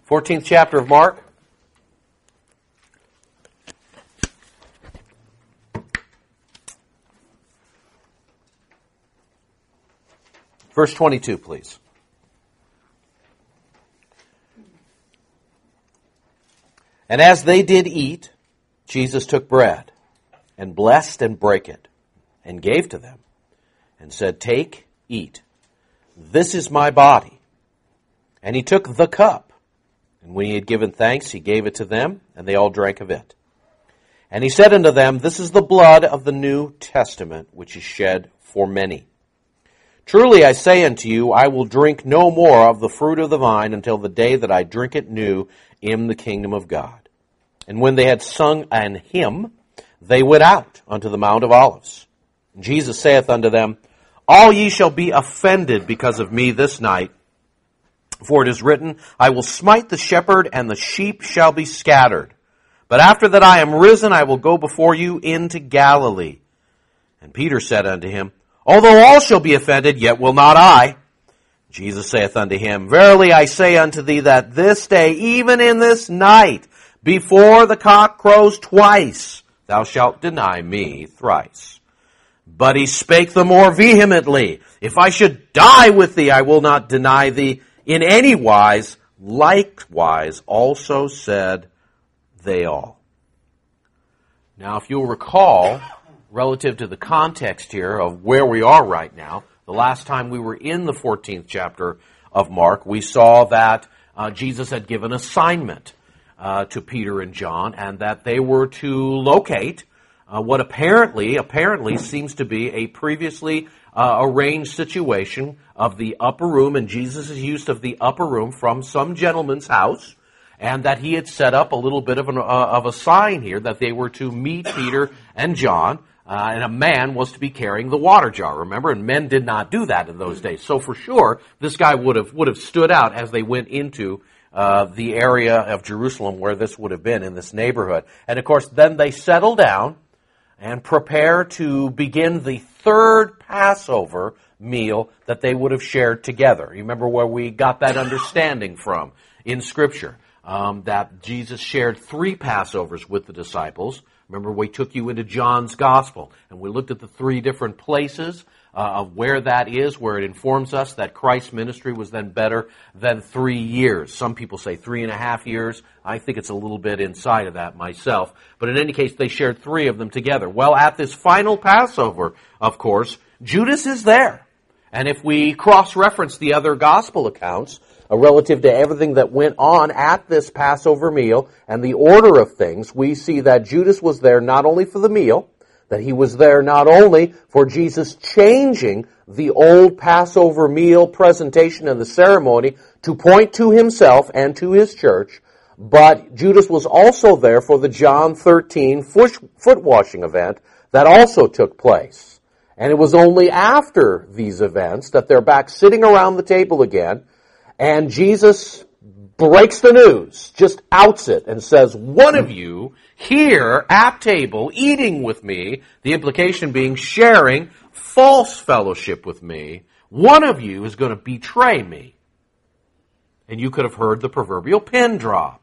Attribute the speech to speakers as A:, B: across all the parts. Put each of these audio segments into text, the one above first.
A: 14th chapter of Mark. Verse 22, please. And as they did eat, Jesus took bread, and blessed and brake it, and gave to them, and said, Take, eat, this is my body. And he took the cup, and when he had given thanks, he gave it to them, and they all drank of it. And he said unto them, This is the blood of the New Testament, which is shed for many. Truly I say unto you, I will drink no more of the fruit of the vine until the day that I drink it new in the kingdom of God. And when they had sung an hymn, they went out unto the Mount of Olives. And Jesus saith unto them, All ye shall be offended because of me this night. For it is written, I will smite the shepherd, and the sheep shall be scattered. But after that I am risen, I will go before you into Galilee. And Peter said unto him, Although all shall be offended, yet will not I. Jesus saith unto him, Verily I say unto thee that this day, even in this night, before the cock crows twice, thou shalt deny me thrice. But he spake the more vehemently, If I should die with thee, I will not deny thee in any wise. Likewise also said they all. Now, if you'll recall, relative to the context here of where we are right now, the last time we were in the 14th chapter of Mark, we saw that Jesus had given assignment to Peter and John, and that they were to locate what apparently seems to be a previously arranged situation of the upper room, and Jesus' use of the upper room from some gentleman's house, and that he had set up a little bit of a sign here that they were to meet Peter and John, and a man was to be carrying the water jar, remember? And men did not do that in those days. So for sure, this guy would have stood out as they went into the area of Jerusalem where this would have been, in this neighborhood. And of course, then they settle down and prepare to begin the third Passover meal that they would have shared together. You remember where we got that understanding from in Scripture, that Jesus shared 3 Passovers with the disciples. Remember, we took you into John's Gospel, and we looked at the 3 different places of where that is, where it informs us that Christ's ministry was then better than 3 years. Some people say 3.5 years. I think it's a little bit inside of that myself. But in any case, they shared 3 of them together. Well, at this final Passover, of course, Judas is there. And if we cross-reference the other gospel accounts relative to everything that went on at this Passover meal and the order of things, we see that Judas was there not only for the meal, that he was there not only for Jesus changing the old Passover meal presentation and the ceremony to point to himself and to his church, but Judas was also there for the John 13 foot washing event that also took place. And it was only after these events that they're back sitting around the table again, and Jesus breaks the news, just outs it, and says, one of you here at table eating with me, the implication being sharing false fellowship with me, one of you is going to betray me. And you could have heard the proverbial pin drop.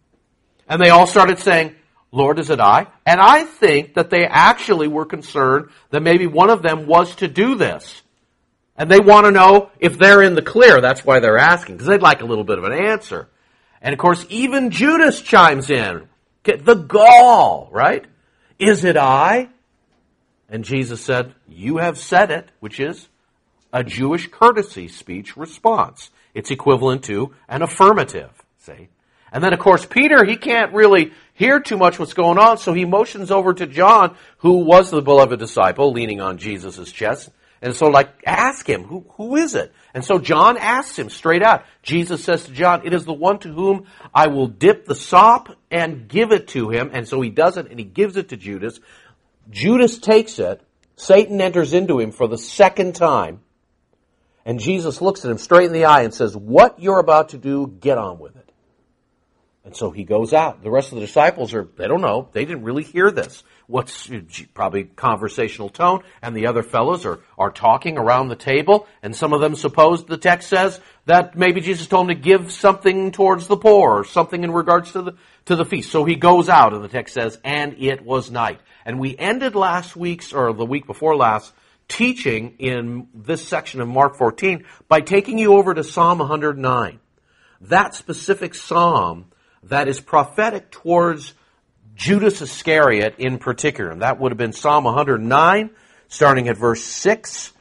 A: And they all started saying, Lord, is it I? And I think that they actually were concerned that maybe one of them was to do this. And they want to know if they're in the clear. That's why they're asking, because they'd like a little bit of an answer. And of course, even Judas chimes in. The gall, right? Is it I? And Jesus said, you have said it, which is a Jewish courtesy speech response. It's equivalent to an affirmative, see? And then, of course, Peter, he can't really hear too much what's going on, so he motions over to John, who was the beloved disciple, leaning on Jesus' chest. And so, ask him, who is it? And so John asks him straight out. Jesus says to John, it is the one to whom I will dip the sop and give it to him. And so he does it, and he gives it to Judas. Judas takes it. Satan enters into him for the second time. And Jesus looks at him straight in the eye and says, what you're about to do, get on with it. And so he goes out. The rest of the disciples they don't know. They didn't really hear this. What's probably conversational tone, and the other fellows are talking around the table, and some of them suppose the text says that maybe Jesus told them to give something towards the poor, or something in regards to the feast. So he goes out, and the text says, and it was night. And we ended last week's, or the week before last, teaching in this section of Mark 14 by taking you over to Psalm 109. That specific psalm that is prophetic towards Judas Iscariot in particular. And that would have been Psalm 109, starting at verse 6.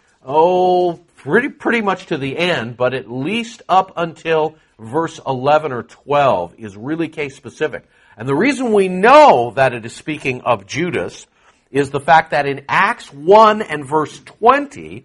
A: Pretty much to the end, but at least up until verse 11 or 12 is really case specific. And the reason we know that it is speaking of Judas is the fact that in Acts 1 and verse 20,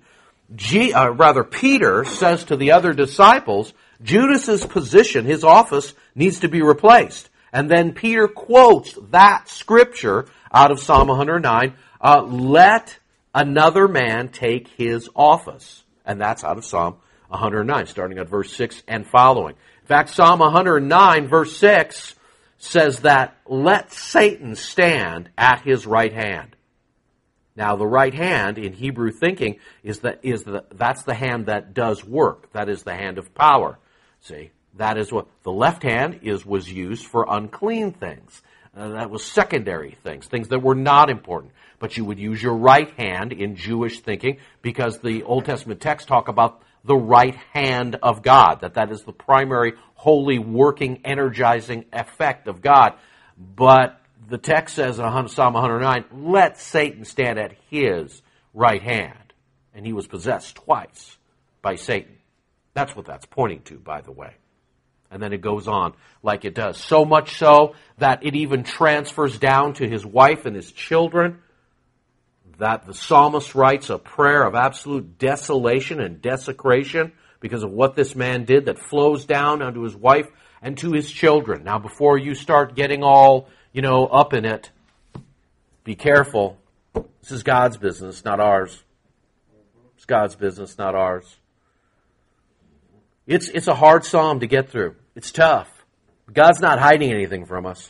A: Peter says to the other disciples, Judas's position, his office, needs to be replaced. And then Peter quotes that scripture out of Psalm 109, let another man take his office. And that's out of Psalm 109, starting at verse 6 and following. In fact, Psalm 109, verse 6, says that let Satan stand at his right hand. Now, the right hand in Hebrew thinking that's the hand that does work. That is the hand of power. See, that is what the left hand was used for unclean things. That was secondary things that were not important. But you would use your right hand in Jewish thinking because the Old Testament texts talk about the right hand of God, that is the primary holy working, energizing effect of God. But the text says in Psalm 109, let Satan stand at his right hand. And he was possessed twice by Satan. That's what that's pointing to, by the way. And then it goes on like it does. So much so that it even transfers down to his wife and his children, that the psalmist writes a prayer of absolute desolation and desecration because of what this man did that flows down unto his wife and to his children. Now, before you start getting all, up in it, be careful. This is God's business, not ours. It's God's business, not ours. It's a hard psalm to get through. It's tough. God's not hiding anything from us.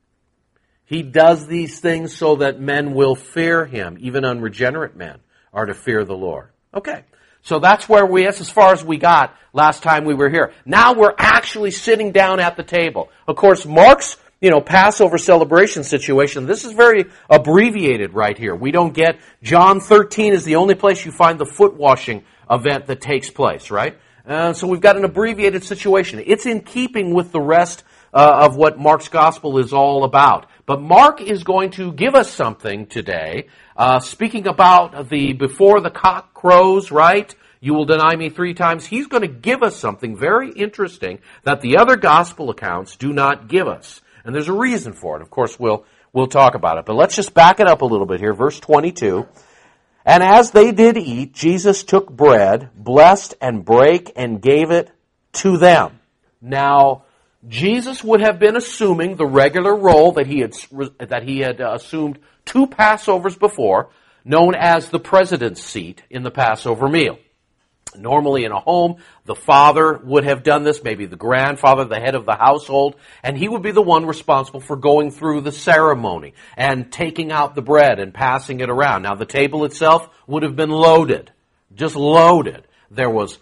A: He does these things so that men will fear him. Even unregenerate men are to fear the Lord. Okay, so that's as far as we got last time we were here. Now we're actually sitting down at the table. Of course, Mark's Passover celebration situation, this is very abbreviated right here. We don't get, John 13 is the only place you find the foot washing event that takes place, right? So we've got an abbreviated situation. It's in keeping with the rest of what Mark's gospel is all about. But Mark is going to give us something today, speaking about before the cock crows, right? You will deny me 3 times. He's going to give us something very interesting that the other gospel accounts do not give us. And there's a reason for it. Of course, we'll talk about it. But let's just back it up a little bit here. Verse 22. And as they did eat, Jesus took bread, blessed and brake, and gave it to them. Now, Jesus would have been assuming the regular role that he had assumed 2 Passovers before, known as the president's seat in the Passover meal. Normally in a home, the father would have done this, maybe the grandfather, the head of the household, and he would be the one responsible for going through the ceremony and taking out the bread and passing it around. Now the table itself would have been loaded, just loaded. There was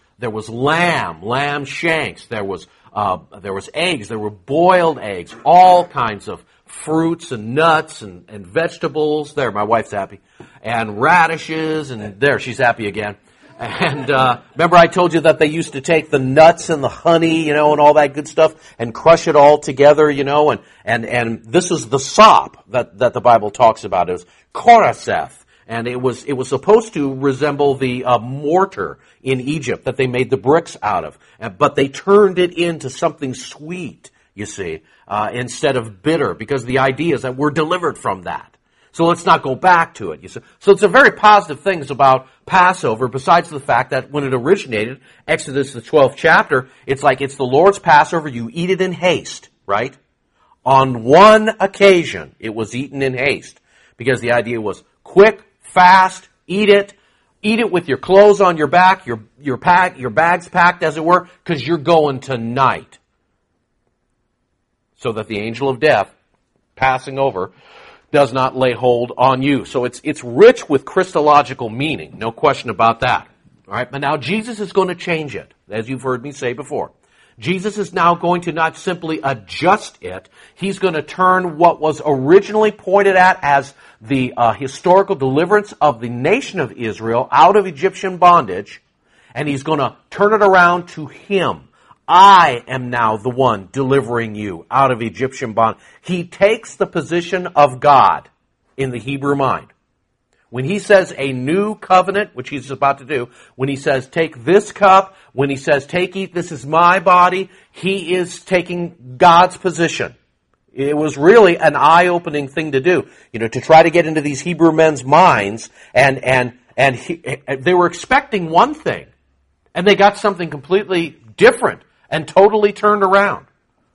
A: lamb shanks, there was eggs, there were boiled eggs, all kinds of fruits and nuts and vegetables. There, my wife's happy. And radishes, and there, she's happy again. And remember I told you that they used to take the nuts and the honey, and all that good stuff and crush it all together, and this is the sop that the Bible talks about. It was koraseth. And it was supposed to resemble the mortar in Egypt that they made the bricks out of. But they turned it into something sweet, you see, instead of bitter, because the idea is that we're delivered from that. So let's not go back to it. You see. So it's a very positive things about Passover, besides the fact that when it originated, Exodus the 12th chapter, it's like it's the Lord's Passover, you eat it in haste, right? On one occasion, it was eaten in haste, because the idea was quick, fast, eat it with your clothes on your back, your bags packed, as it were, because you're going tonight. so that the angel of death, passing over, does not lay hold on you. So it's rich with Christological meaning, no question about that. All right, but now Jesus is going to change it, as you've heard me say before. Jesus is now going to not simply adjust it, he's going to turn what was originally pointed at as the historical deliverance of the nation of Israel out of Egyptian bondage, and he's going to turn it around to him. I am now the one delivering you out of Egyptian bondage. He takes the position of God in the Hebrew mind. When he says a new covenant, which he's about to do, when he says take this cup, when he says take, eat, this is my body, he is taking God's position. It was really an eye-opening thing to do, to try to get into these Hebrew men's minds, and they were expecting one thing, and they got something completely different and totally turned around.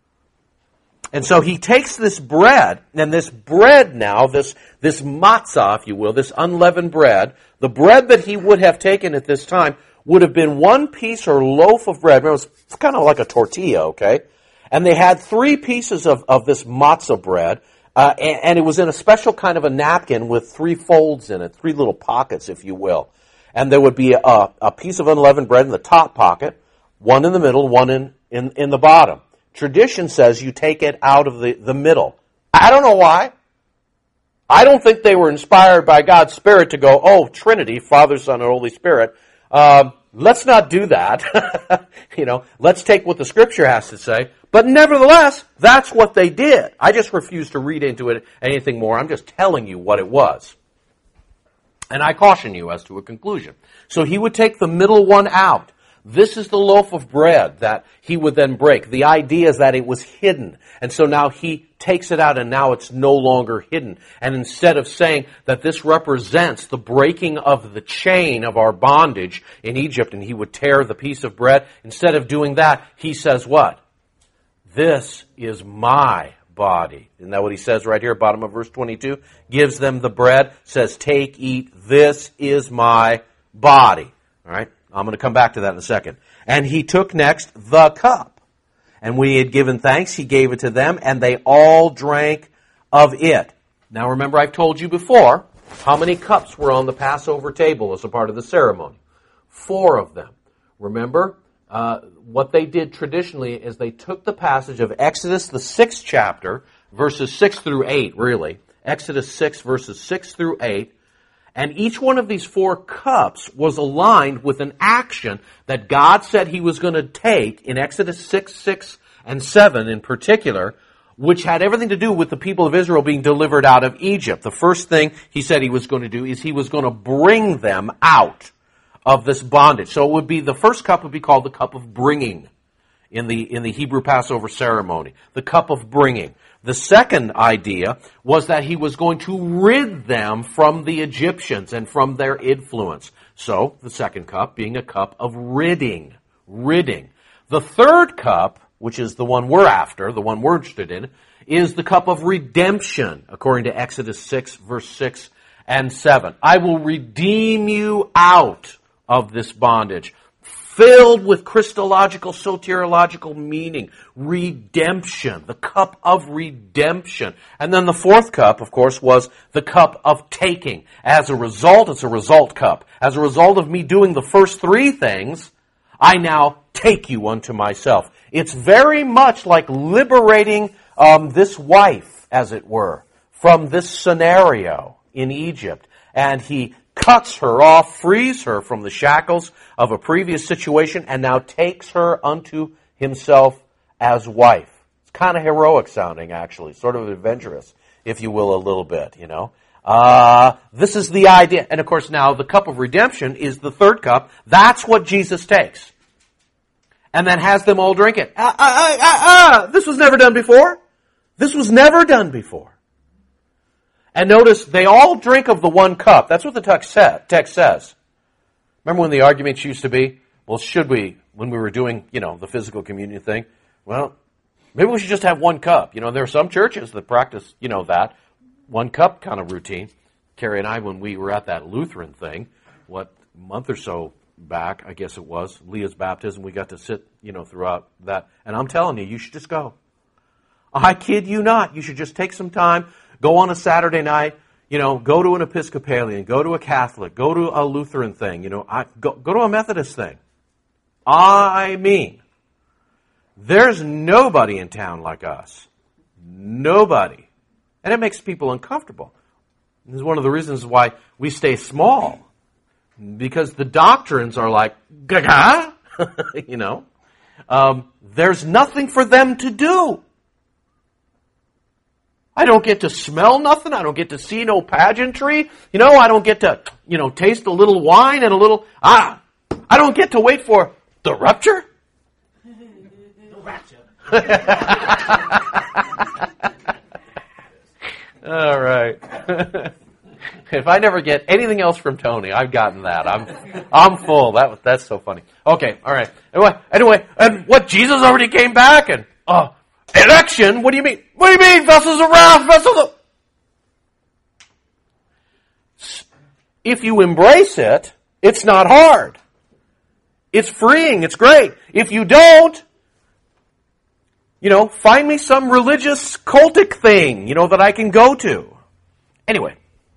A: And so he takes this bread, and this bread now, this matzah, if you will, this unleavened bread, the bread that he would have taken at this time would have been one piece or loaf of bread. Remember, it was kind of like a tortilla, okay? And they had 3 pieces of this matzah bread, and it was in a special kind of a napkin with 3 folds in it, 3 little pockets, if you will. And there would be a piece of unleavened bread in the top pocket, one in the middle, one in the bottom. Tradition says you take it out of the middle. I don't know why. I don't think they were inspired by God's Spirit to go, oh, Trinity, Father, Son, and Holy Spirit. Let's not do that. Let's take what the Scripture has to say. But nevertheless, that's what they did. I just refuse to read into it anything more. I'm just telling you what it was. And I caution you as to a conclusion. So he would take the middle one out. This is the loaf of bread that he would then break. The idea is that it was hidden. And so now he takes it out and now it's no longer hidden. And instead of saying that this represents the breaking of the chain of our bondage in Egypt and he would tear the piece of bread, instead of doing that, he says what? This is my body. Isn't that what he says right here, bottom of verse 22? Gives them the bread, says, take, eat, this is my body. All right? I'm going to come back to that in a second. And he took next the cup. And when he had given thanks, he gave it to them, and they all drank of it. Now remember, I've told you before how many cups were on the Passover table as a part of the ceremony. 4 of them. Remember, what they did traditionally is they took the passage of Exodus, the 6th chapter, verses 6 through 8, really. Exodus 6, verses 6 through 8. And each one of these 4 cups was aligned with an action that God said he was going to take in Exodus 6, 6, and 7 in particular, which had everything to do with the people of Israel being delivered out of Egypt. The first thing he said he was going to do is he was going to bring them out of this bondage. So it would be, the first cup would be called the cup of bringing in the Hebrew Passover ceremony. The cup of bringing. The second idea was that he was going to rid them from the Egyptians and from their influence. So, the second cup being a cup of ridding. The third cup, which is the one we're after, the one we're interested in, is the cup of redemption, according to Exodus 6, verse 6 and 7. I will redeem you out of this bondage. Filled with Christological, soteriological meaning. Redemption. The cup of redemption. And then the fourth cup, of course, was the cup of taking. As a result, it's a result cup. As a result of me doing the first 3 things, I now take you unto myself. It's very much like liberating this wife, as it were, from this scenario in Egypt. And he cuts her off, frees her from the shackles of a previous situation, and now takes her unto himself as wife. It's kind of heroic sounding, actually, sort of adventurous, if you will, a little bit, This is the idea. And of course now the cup of redemption is the third cup. That's what Jesus takes. And then has them all drink it. This was never done before. This was never done before. And notice, they all drink of the one cup. That's what the text says. Remember when the arguments used to be, well, should we, when we were doing, the physical communion thing, well, maybe we should just have one cup. There are some churches that practice, that one cup kind of routine. Carrie and I, when we were at that Lutheran thing, a month or so back, I guess it was, Leah's baptism, we got to sit, throughout that. And I'm telling you, you should just go. I kid you not. You should just take some time, go on a Saturday night, go to an Episcopalian, go to a Catholic, go to a Lutheran thing, go to a Methodist thing. I mean, there's nobody in town like us. Nobody. And it makes people uncomfortable. This is one of the reasons why we stay small. Because the doctrines are like, gaga, there's nothing for them to do. I don't get to smell nothing. I don't get to see no pageantry. I don't get to, taste a little wine and a little, I don't get to wait for the rupture.
B: The rapture.
A: All right. If I never get anything else from Tony, I've gotten that. I'm full. That's so funny. Okay, all right. Anyway, and what, Jesus already came back and election? What do you mean? What do you mean? Vessels of wrath, vessels of... If you embrace it, it's not hard. It's freeing. It's great. If you don't, find me some religious cultic thing, that I can go to. Anyway,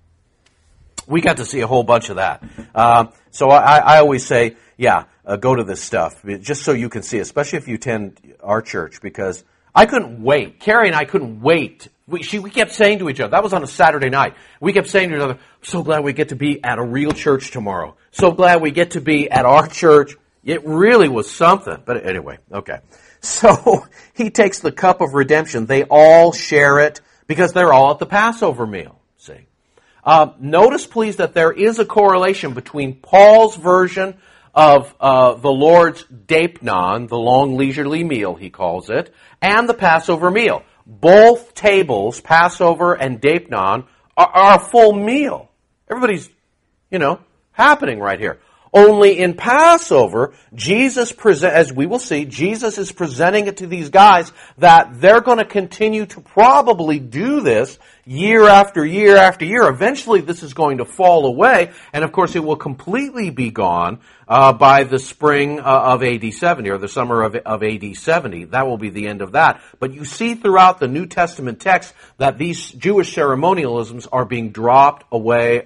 A: we got to see a whole bunch of that. So I always say, go to this stuff, just so you can see, especially if you attend our church, because I couldn't wait. Carrie and I couldn't wait. We kept saying to each other, that was on a Saturday night, we kept saying to each other, so glad we get to be at a real church tomorrow. So glad we get to be at our church. It really was something. But anyway, okay. So he takes the cup of redemption. They all share it because they're all at the Passover meal. See? Notice, please, that there is a correlation between Paul's version of the Lord's Deipnon, the long leisurely meal, he calls it, and the Passover meal. Both tables, Passover and Deipnon, are a full meal. Everybody's, happening right here. Only in Passover, as we will see, Jesus is presenting it to these guys that they're going to continue to probably do this year after year after year. Eventually, this is going to fall away, and of course, it will completely be gone by the spring of AD 70, or the summer of AD 70. That will be the end of that. But you see throughout the New Testament text that these Jewish ceremonialisms are being dropped away,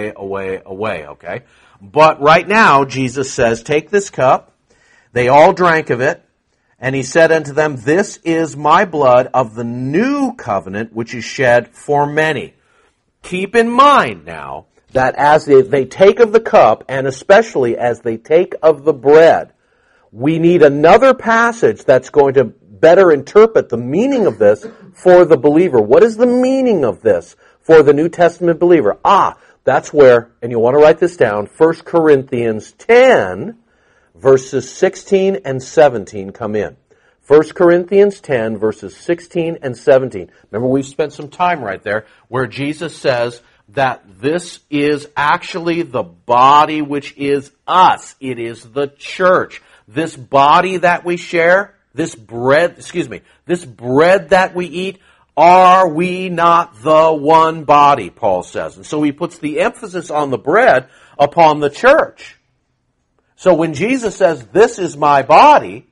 A: okay? But right now, Jesus says, take this cup. They all drank of it. And he said unto them, this is my blood of the new covenant, which is shed for many. Keep in mind now that as they take of the cup, and especially as they take of the bread, we need another passage that's going to better interpret the meaning of this for the believer. What is the meaning of this for the New Testament believer? That's where, and you want to write this down, 1 Corinthians 10, verses 16 and 17 come in. 1 Corinthians 10, verses 16 and 17. Remember, we've spent some time right there where Jesus says that this is actually the body which is us. It is the church. This body that we share, this bread that we eat, are we not the one body, Paul says. And so he puts the emphasis on the bread upon the church. So when Jesus says, this is my body,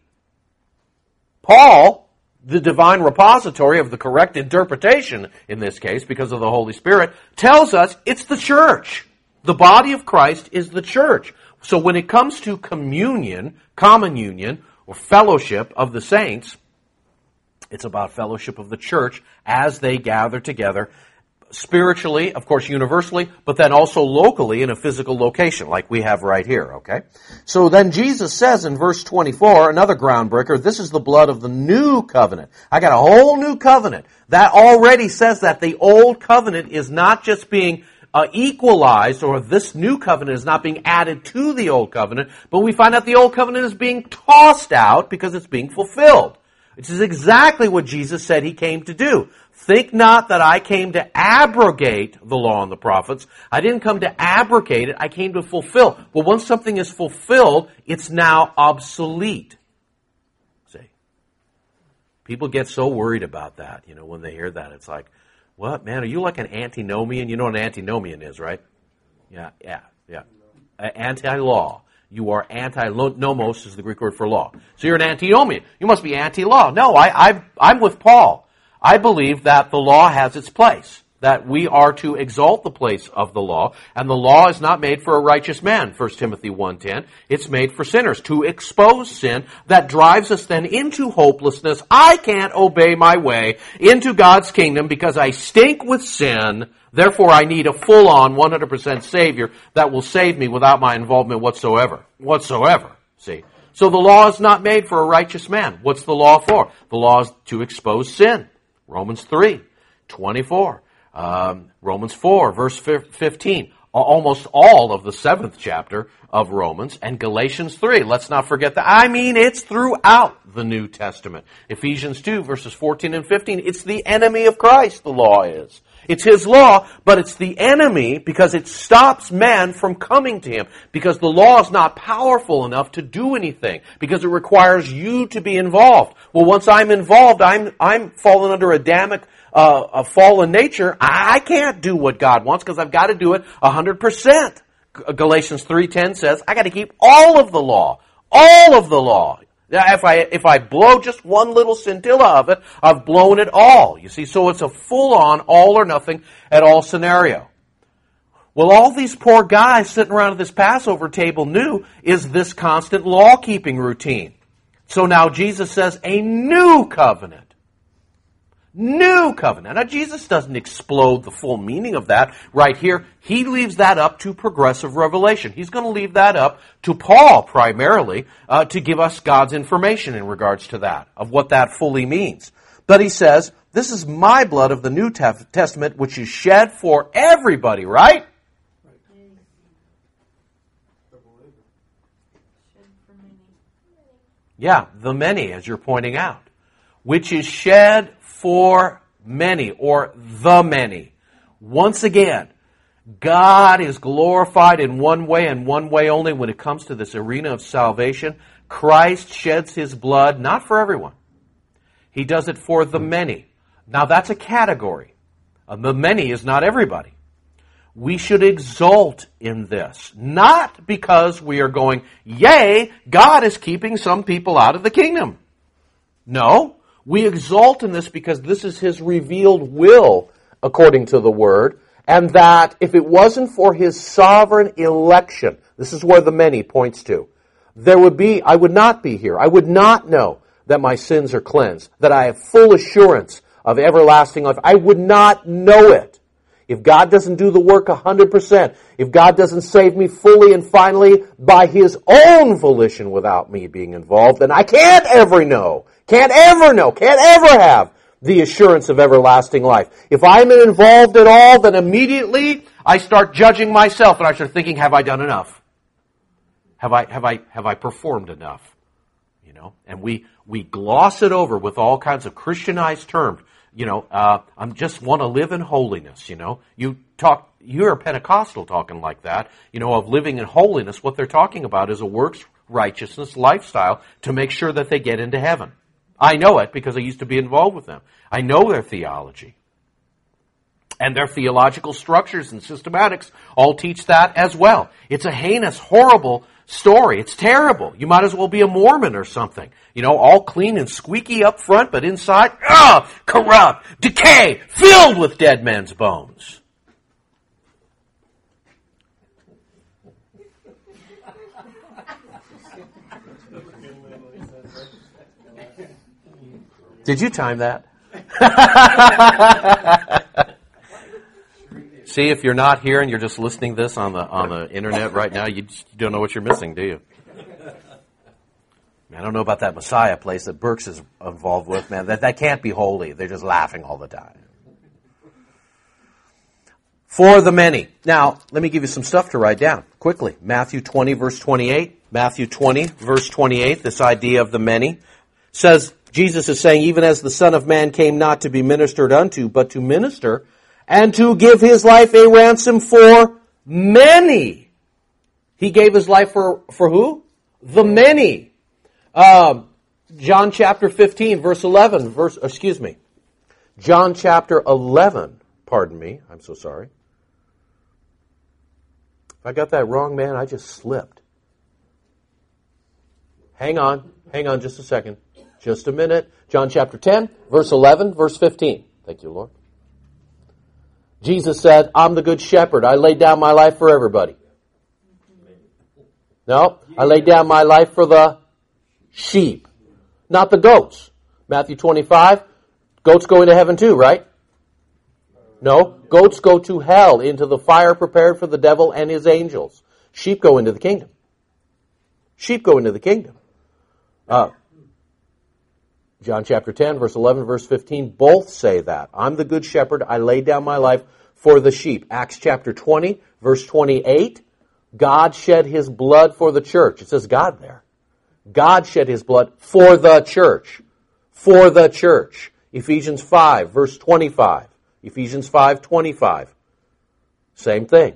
A: Paul, the divine repository of the correct interpretation in this case, because of the Holy Spirit, tells us it's the church. The body of Christ is the church. So when it comes to communion, common union, or fellowship of the saints, it's about fellowship of the church as they gather together spiritually, of course, universally, but then also locally in a physical location like we have right here, okay? So then Jesus says in verse 24, another groundbreaker, this is the blood of the new covenant. I got a whole new covenant. That already says that the old covenant is not just being equalized, or this new covenant is not being added to the old covenant, but we find out the old covenant is being tossed out because it's being fulfilled. Which is exactly what Jesus said he came to do. Think not that I came to abrogate the law and the prophets. I didn't come to abrogate it. I came to fulfill. Well, once something is fulfilled, it's now obsolete. See? People get so worried about that, when they hear that. It's like, what, man, are you like an antinomian? You know what an antinomian is, right? Yeah. Anti-law. You are nomos is the Greek word for law. So you're an antinomian. You must be anti-law. No, I'm with Paul. I believe that the law has its place, that we are to exalt the place of the law, and the law is not made for a righteous man, 1 Timothy 1:10. It's made for sinners, to expose sin that drives us then into hopelessness. I can't obey my way into God's kingdom because I stink with sin. Therefore, I need a full-on 100% Savior that will save me without my involvement whatsoever. See? So the law is not made for a righteous man. What's the law for? The law is to expose sin. Romans 3:24. Romans 4, verse 15. Almost all of the 7th chapter of Romans, and Galatians 3. Let's not forget that. I mean, it's throughout the New Testament. Ephesians 2, verses 14 and 15. It's the enemy of Christ, the law is. It's His law, but it's the enemy because it stops man from coming to Him. Because the law is not powerful enough to do anything. Because it requires you to be involved. Well, once I'm involved, I'm fallen under Adamic a fallen nature. I can't do what God wants because I've got to do it 100%. Galatians 3:10 says, I got to keep all of the law. All of the law. If I blow just one little scintilla of it, I've blown it all. You see, so it's a full-on, all or nothing at all scenario. Well, all these poor guys sitting around at this Passover table knew is this constant law-keeping routine. So now Jesus says, a new covenant. New covenant. Now, Jesus doesn't explode the full meaning of that right here. He leaves that up to progressive revelation. He's going to leave that up to Paul primarily to give us God's information in regards to that, of what that fully means. But he says, this is my blood of the New Testament, which is shed for everybody, right? Yeah, the many, as you're pointing out. Which is shed for many, or the many. Once again, God is glorified in one way and one way only when it comes to this arena of salvation. Christ sheds His blood, not for everyone. He does it for the many. Now that's a category. The many is not everybody. We should exult in this, not because we are going, yay, God is keeping some people out of the kingdom. No. We exult in this because this is His revealed will, according to the Word, and that if it wasn't for His sovereign election, this is where the many points to, I would not be here. I would not know that my sins are cleansed, that I have full assurance of everlasting life. I would not know it. If God doesn't do the work 100%, if God doesn't save me fully and finally by His own volition without me being involved, then I can't ever know. Can't ever have the assurance of everlasting life. If I'm involved at all, then immediately I start judging myself and I start thinking, have I done enough? Have I performed enough? You know, and we gloss it over with all kinds of Christianized terms. You know, I just want to live in holiness, you know. You're a Pentecostal talking like that, you know, of living in holiness. What they're talking about is a works righteousness lifestyle to make sure that they get into heaven. I know it because I used to be involved with them. I know their theology. And their theological structures and systematics all teach that as well. It's a heinous, horrible story. It's terrible. You might as well be a Mormon or something. You know, all clean and squeaky up front, but inside, corrupt, decay, filled with dead men's bones. Did you time that? See, if you're not here and you're just listening to this on the internet right now, you don't know what you're missing, do you? I don't know about that Messiah place that Burks is involved with, man. That can't be holy. They're just laughing all the time. For the many. Now, let me give you some stuff to write down quickly. Matthew 20, verse 28. Matthew 20, verse 28, this idea of the many, says, Jesus is saying, even as the Son of Man came not to be ministered unto, but to minister, and to give His life a ransom for many. He gave His life for who? The many. John chapter 15, verse 11, John chapter 11, pardon me, I'm so sorry. If I got that wrong, man, I just slipped. Hang on just a second. Just a minute. John chapter 10, verse 11, verse 15. Thank you, Lord. Jesus said, I'm the good shepherd. I laid down my life for everybody. No, I laid down my life for the sheep, not the goats. Matthew 25, goats go into heaven too, right? No, goats go to hell, into the fire prepared for the devil and his angels. Sheep go into the kingdom. Sheep go into the kingdom. John chapter 10, verse 11, verse 15, both say that. I'm the good shepherd. I lay down my life for the sheep. Acts chapter 20, verse 28, God shed his blood for the church. It says God there. God shed his blood for the church. For the church. Ephesians 5, verse 25. Ephesians 5:25. Same thing.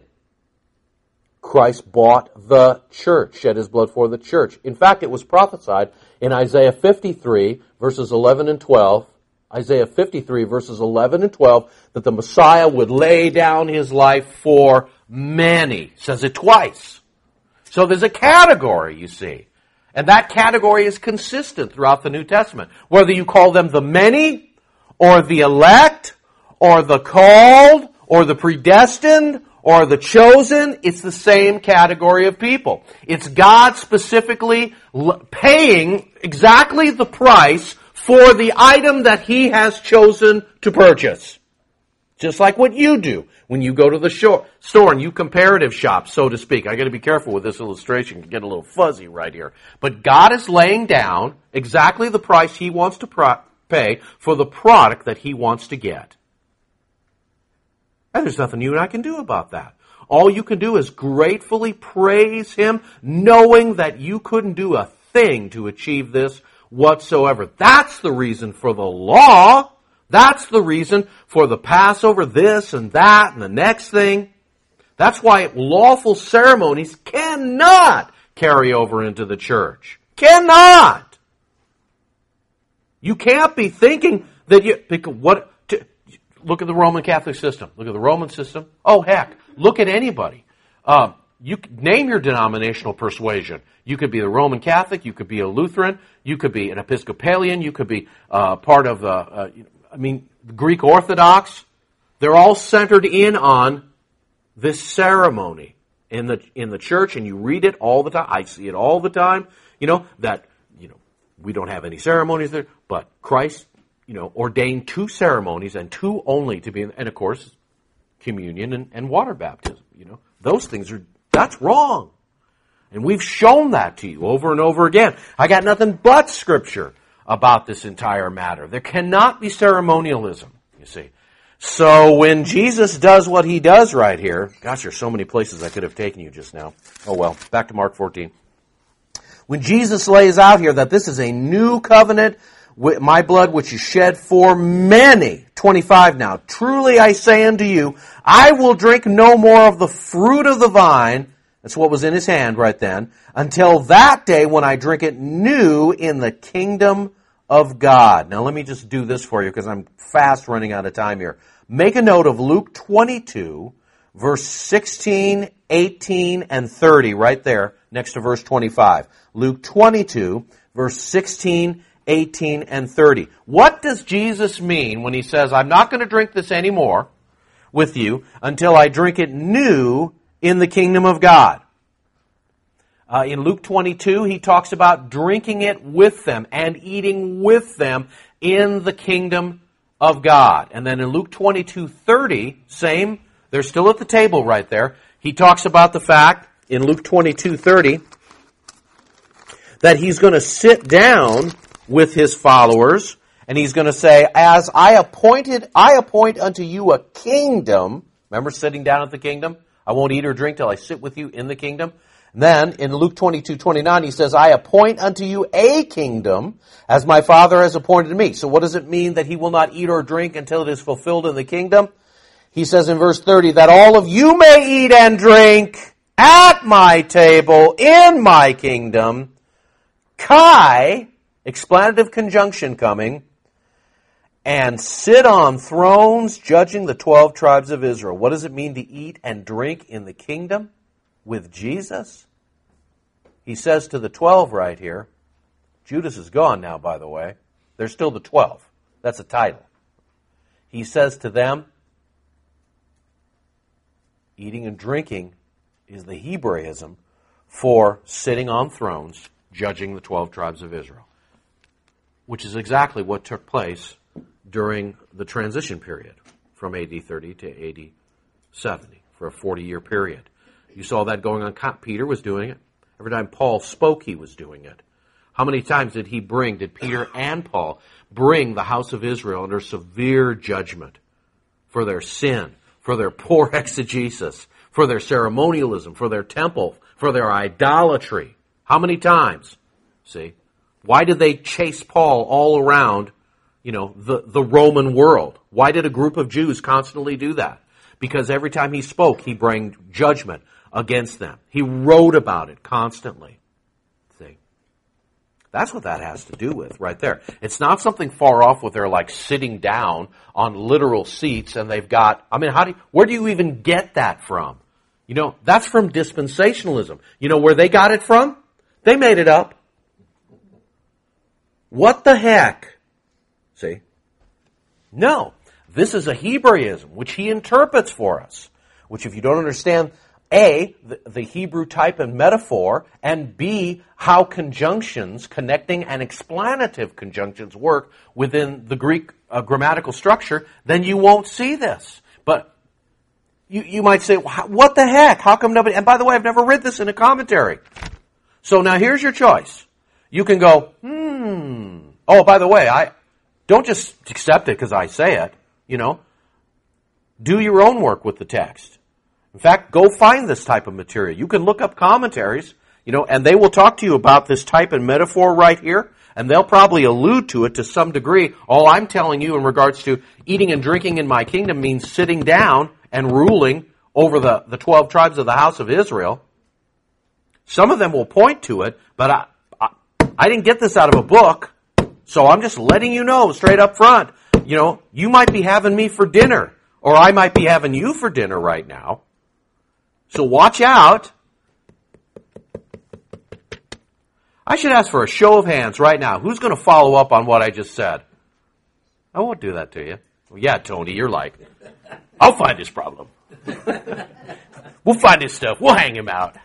A: Christ bought the church, shed his blood for the church. In fact, it was prophesied in Isaiah 53, verses 11 and 12, Isaiah 53, verses 11 and 12, that the Messiah would lay down his life for many. It says it twice. So there's a category, you see. And that category is consistent throughout the New Testament. Whether you call them the many, or the elect, or the called, or the predestined, or the chosen, it's the same category of people. It's God specifically paying exactly the price for the item that he has chosen to purchase. Just like what you do when you go to the store and you comparative shop, so to speak. I got to be careful with this illustration. It can get a little fuzzy right here. But God is laying down exactly the price he wants to pay for the product that he wants to get. And there's nothing you and I can do about that. All you can do is gratefully praise him, knowing that you couldn't do a thing to achieve this whatsoever. That's the reason for the law. That's the reason for the Passover, this and that and the next thing. That's why lawful ceremonies cannot carry over into the church. Cannot. You can't be thinking that look at the Roman Catholic system. Look at the Roman system. Oh, heck. Look at anybody. You name your denominational persuasion. You could be the Roman Catholic. You could be a Lutheran. You could be an Episcopalian. You could be part of the Greek Orthodox. They're all centered in on this ceremony in the church, and you read it all the time. I see it all the time. We don't have any ceremonies there, but Christ, ordained two ceremonies and two only to be, and of course, communion and water baptism. Those things that's wrong. And we've shown that to you over and over again. I got nothing but scripture about this entire matter. There cannot be ceremonialism, you see. So when Jesus does what he does right here, gosh, there's so many places I could have taken you just now. Oh well, back to Mark 14. When Jesus lays out here that this is a new covenant, my blood which is shed for many. 25 now. Truly I say unto you, I will drink no more of the fruit of the vine, that's what was in his hand right then, until that day when I drink it new in the kingdom of God. Now let me just do this for you because I'm fast running out of time here. Make a note of Luke 22, verse 16, 18, and 30 right there next to verse 25. Luke 22, verse 16, 18, and 30. What does Jesus mean when he says, I'm not going to drink this anymore with you until I drink it new in the kingdom of God? In Luke 22, he talks about drinking it with them and eating with them in the kingdom of God. And then in Luke 22:30, same, they're still at the table right there. He talks about the fact in Luke 22:30 that he's going to sit down with his followers and he's going to say, as I appoint unto you a kingdom. Remember sitting down at the kingdom? I won't eat or drink till I sit with you in the kingdom. And then in Luke 22:29, he says, I appoint unto you a kingdom as my Father has appointed me. So what does it mean that he will not eat or drink until it is fulfilled in the kingdom? He says in verse 30, that all of you may eat and drink at my table in my kingdom. Kai, explanative conjunction coming, and sit on thrones judging the 12 tribes of Israel. What does it mean to eat and drink in the kingdom with Jesus? He says to the 12 right here, Judas is gone now, by the way. They're still the 12. That's a title. He says to them, eating and drinking is the Hebraism for sitting on thrones, judging the 12 tribes of Israel, which is exactly what took place during the transition period from AD 30 to AD 70 for a 40-year period. You saw that going on. Peter was doing it. Every time Paul spoke, he was doing it. How many times did Peter and Paul bring the house of Israel under severe judgment for their sin, for their poor exegesis, for their ceremonialism, for their temple, for their idolatry? How many times? See? Why did they chase Paul all around, the Roman world? Why did a group of Jews constantly do that? Because every time he spoke, he brought judgment against them. He wrote about it constantly. See? That's what that has to do with right there. It's not something far off where they're like sitting down on literal seats and they've got, where do you even get that from? That's from dispensationalism. You know where they got it from? They made it up. What the heck? See? No. This is a Hebraism, which he interprets for us. Which if you don't understand, A, the Hebrew type and metaphor, and B, how conjunctions, connecting and explanative conjunctions work within the Greek grammatical structure, then you won't see this. But you might say, what the heck? How come nobody... And by the way, I've never read this in a commentary. So now here's your choice. You can go, oh, by the way, don't just accept it because I say it. Do your own work with the text. In fact, go find this type of material. You can look up commentaries, and they will talk to you about this type and metaphor right here, and they'll probably allude to it to some degree. All I'm telling you in regards to eating and drinking in my kingdom means sitting down and ruling over the 12 tribes of the house of Israel. Some of them will point to it, but I didn't get this out of a book, so I'm just letting you know straight up front. You might be having me for dinner, or I might be having you for dinner right now. So watch out. I should ask for a show of hands right now. Who's going to follow up on what I just said? I won't do that to you. Well, yeah, Tony, you're like, I'll find his problem. We'll find his stuff. We'll hang him out.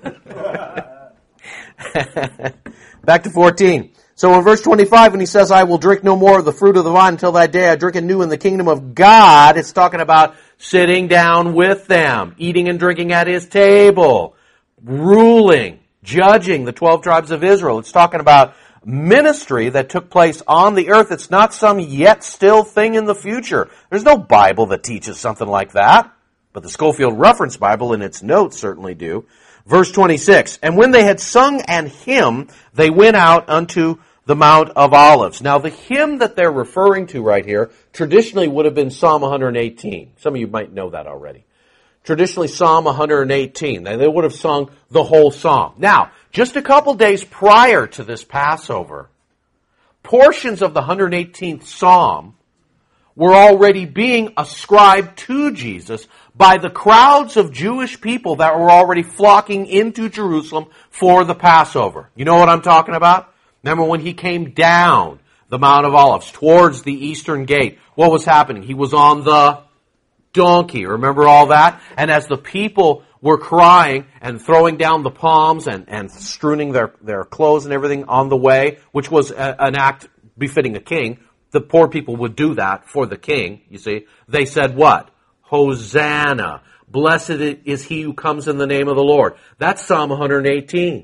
A: Back to 14. So in verse 25, when he says, I will drink no more of the fruit of the vine until that day I drink anew in the kingdom of God, it's talking about sitting down with them, eating and drinking at his table, ruling, judging the 12 tribes of Israel. It's talking about ministry that took place on the earth. It's not some yet still thing in the future. There's no Bible that teaches something like that, but the Schofield Reference Bible in its notes certainly do. Verse 26, and when they had sung an hymn, they went out unto the Mount of Olives. Now, the hymn that they're referring to right here traditionally would have been Psalm 118. Some of you might know that already. Traditionally, Psalm 118. They would have sung the whole psalm. Now, just a couple days prior to this Passover, portions of the 118th Psalm were already being ascribed to Jesus by the crowds of Jewish people that were already flocking into Jerusalem for the Passover. You know what I'm talking about? Remember when he came down the Mount of Olives towards the eastern gate, what was happening? He was on the donkey. Remember all that? And as the people were crying and throwing down the palms and strewing their clothes and everything on the way, which was an act befitting a king, the poor people would do that for the king, you see. They said what? Hosanna. Blessed is he who comes in the name of the Lord. That's Psalm 118.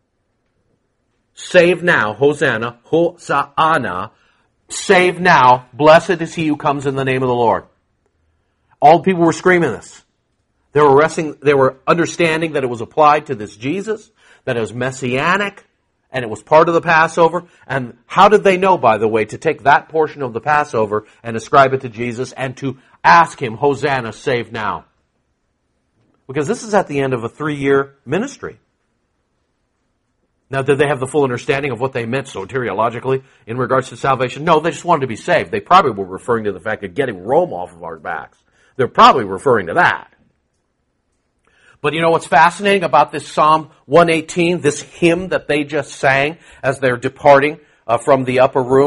A: Save now, Hosanna, Hosanna, save now, blessed is he who comes in the name of the Lord. All the people were screaming this. They were understanding that it was applied to this Jesus, that it was messianic, and it was part of the Passover. And how did they know, by the way, to take that portion of the Passover and ascribe it to Jesus and to ask him, Hosanna, save now? Because this is at the end of a 3-year ministry. Now, did they have the full understanding of what they meant soteriologically in regards to salvation? No, they just wanted to be saved. They probably were referring to the fact of getting Rome off of our backs. They're probably referring to that. But you know what's fascinating about this Psalm 118, this hymn that they just sang as they're departing from the upper room?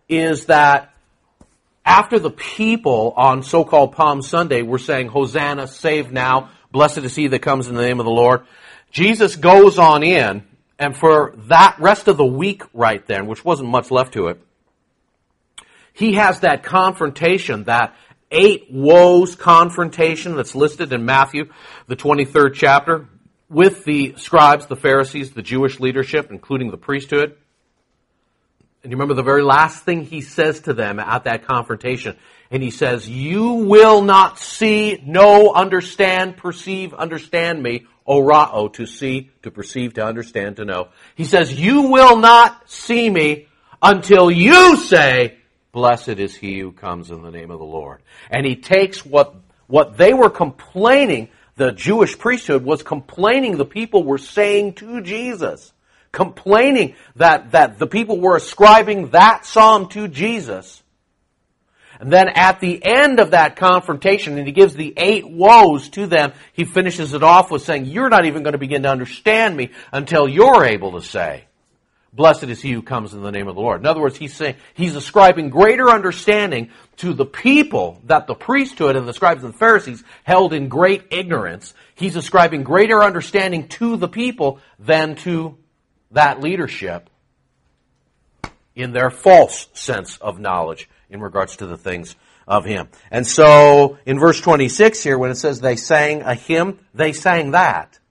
A: is that after the people on so-called Palm Sunday were saying, Hosanna, save now, blessed is he that comes in the name of the Lord, Jesus goes on in, and for that rest of the week right then, which wasn't much left to it, he has that confrontation, that 8 woes confrontation that's listed in Matthew, the 23rd chapter, with the scribes, the Pharisees, the Jewish leadership, including the priesthood. And you remember the very last thing he says to them at that confrontation. And he says, you will not see, know, understand, perceive, understand me, orao, to see, to perceive, to understand, to know. He says, you will not see me until you say, blessed is he who comes in the name of the Lord. And he takes what they were complaining, the Jewish priesthood was complaining the people were saying to Jesus. Complaining that the people were ascribing that psalm to Jesus. And then at the end of that confrontation, and he gives the 8 woes to them, he finishes it off with saying, you're not even going to begin to understand me until you're able to say, blessed is he who comes in the name of the Lord. In other words, he's ascribing greater understanding to the people that the priesthood and the scribes and the Pharisees held in great ignorance. He's ascribing greater understanding to the people than to that leadership in their false sense of knowledge in regards to the things of him. And so in verse 26 here, when it says they sang a hymn, they sang that.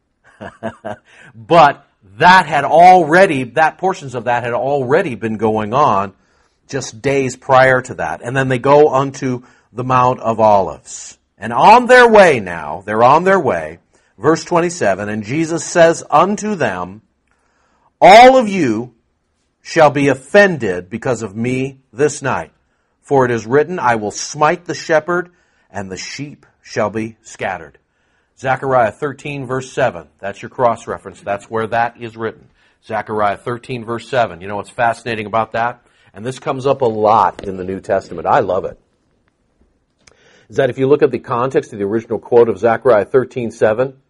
A: But that portions of that had already been going on just days prior to that. And then they go unto the Mount of Olives. And on their way now, they're on their way, verse 27, and Jesus says unto them, all of you shall be offended because of me this night. For it is written, I will smite the shepherd, and the sheep shall be scattered. Zechariah 13, verse 7. That's your cross-reference. That's where that is written. Zechariah 13, verse 7. You know what's fascinating about that? And this comes up a lot in the New Testament. I love it. Is that if you look at the context of the original quote of Zechariah 13, 7,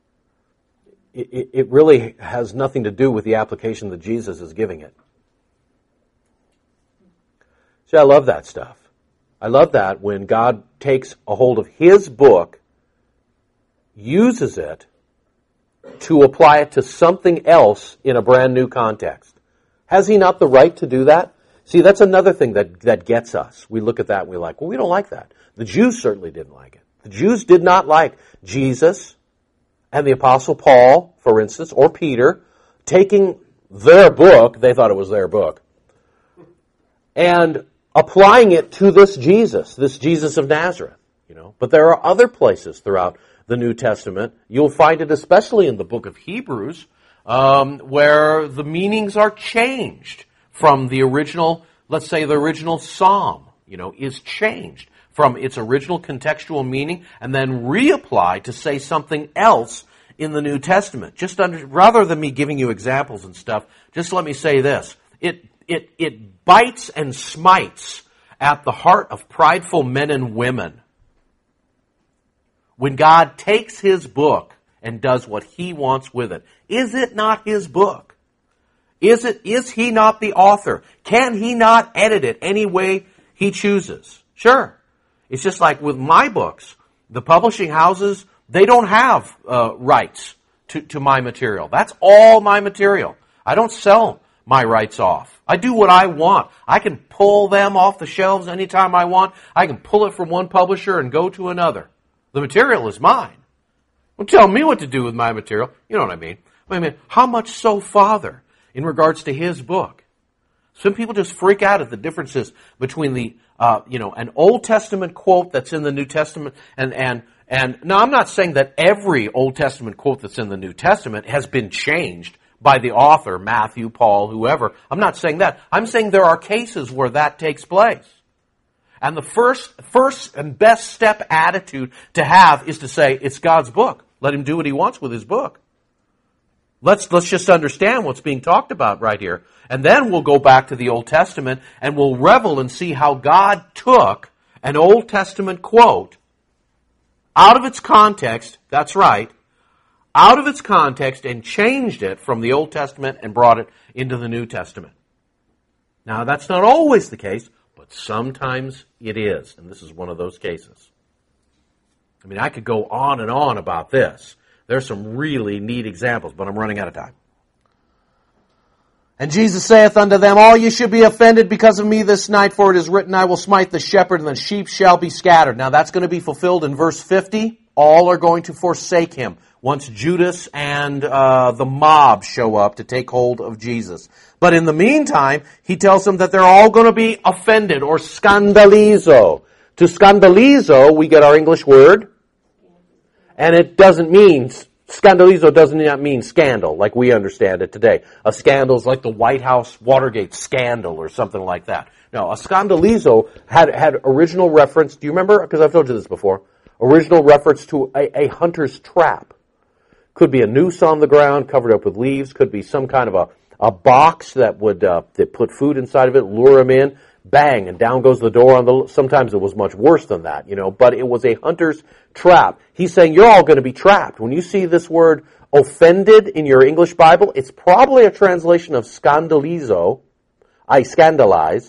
A: it really has nothing to do with the application that Jesus is giving it. See, I love that stuff. I love that when God takes a hold of His book, uses it to apply it to something else in a brand new context. Has He not the right to do that? See, that's another thing that gets us. We look at that and we're like, well, we don't like that. The Jews certainly didn't like it. The Jews did not like Jesus and the Apostle Paul, for instance, or Peter, taking their book, they thought it was their book, and applying it to this Jesus of Nazareth. But there are other places throughout the New Testament. You'll find it especially in the book of Hebrews, where the meanings are changed from the original, let's say the original psalm, is changed from its original contextual meaning and then reapplied to say something else in the New Testament. Rather than me giving you examples and stuff, just let me say this. It bites and smites at the heart of prideful men and women when God takes His book and does what He wants with it. Is it not His book? Is He not the author? Can He not edit it any way He chooses? Sure. It's just like with my books. The publishing houses, they don't have rights to my material. That's all my material. I don't sell my rights off. I do what I want. I can pull them off the shelves anytime I want. I can pull it from one publisher and go to another. The material is mine. Don't tell me what to do with my material. You know what I mean. I mean, how much so Father in regards to His book? Some people just freak out at the differences between the, an Old Testament quote that's in the New Testament and now I'm not saying that every Old Testament quote that's in the New Testament has been changed by the author, Matthew, Paul, whoever. I'm not saying that. I'm saying there are cases where that takes place. And the first and best step attitude to have is to say, it's God's book. Let Him do what He wants with His book. Let's just understand what's being talked about right here. And then we'll go back to the Old Testament and we'll revel and see how God took an Old Testament quote out of its context, that's right, out of its context and changed it from the Old Testament and brought it into the New Testament. Now, that's not always the case, but sometimes it is, and this is one of those cases. I mean, I could go on and on about this. There's some really neat examples, but I'm running out of time. And Jesus saith unto them, All ye should be offended because of me this night, for it is written, I will smite the shepherd, and the sheep shall be scattered. Now that's going to be fulfilled in verse 50. All are going to forsake him once Judas and the mob show up to take hold of Jesus. But in the meantime, he tells them that they're all going to be offended, or scandalizo. To scandalizo, we get our English word, and it doesn't mean... Scandalizo does not mean scandal, like we understand it today. A scandal is like the White House Watergate scandal or something like that. No, a scandalizo had original reference. Do you remember? Because I've told you this before. Original reference to a hunter's trap. Could be a noose on the ground covered up with leaves. Could be some kind of a box that would that put food inside of it, lure him in. Bang, and down goes the door on the... Sometimes it was much worse than that, but it was a hunter's trap. He's saying you're all going to be trapped. When you see this word offended in your English Bible, it's probably a translation of scandalizo, I scandalize.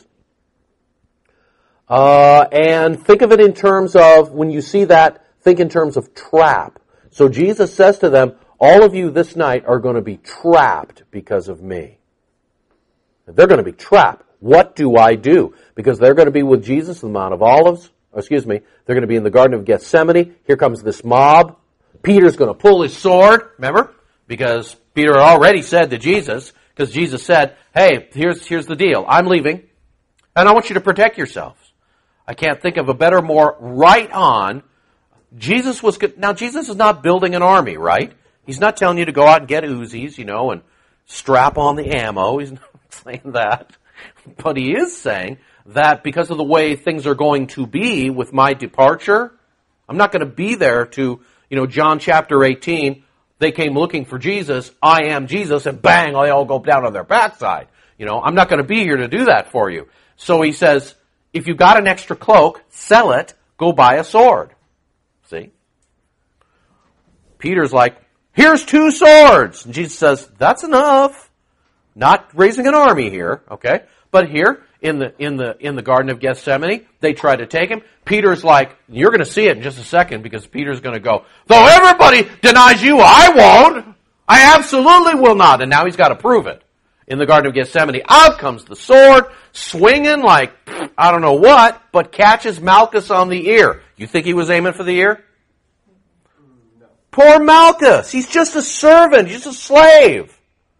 A: And think of it in terms of, when you see that, think in terms of trap. So Jesus says to them, all of you this night are going to be trapped because of me. They're going to be trapped. What do I do? Because they're going to be with Jesus in the Mount of Olives. They're going to be in the Garden of Gethsemane. Here comes this mob. Peter's going to pull his sword, remember? Because Peter already said to Jesus, because Jesus said, hey, here's the deal. I'm leaving, and I want you to protect yourselves. I can't think of a better, more right on. Now Jesus is not building an army, right? He's not telling you to go out and get Uzis, and strap on the ammo. He's not saying that. But he is saying that because of the way things are going to be with my departure, I'm not going to be there to, John chapter 18, they came looking for Jesus, I am Jesus, and bang, they all go down on their backside. I'm not going to be here to do that for you. So he says, if you've got an extra cloak, sell it, go buy a sword. See? Peter's like, here's 2 swords. And Jesus says, that's enough. Not raising an army here, okay? But here, in the Garden of Gethsemane, they try to take him. Peter's like, you're going to see it in just a second, because Peter's going to go, though everybody denies you, I won't. I absolutely will not. And now he's got to prove it. In the Garden of Gethsemane, out comes the sword, swinging like, I don't know what, but catches Malchus on the ear. You think he was aiming for the ear?
B: No.
A: Poor Malchus. He's just a servant. He's just a slave.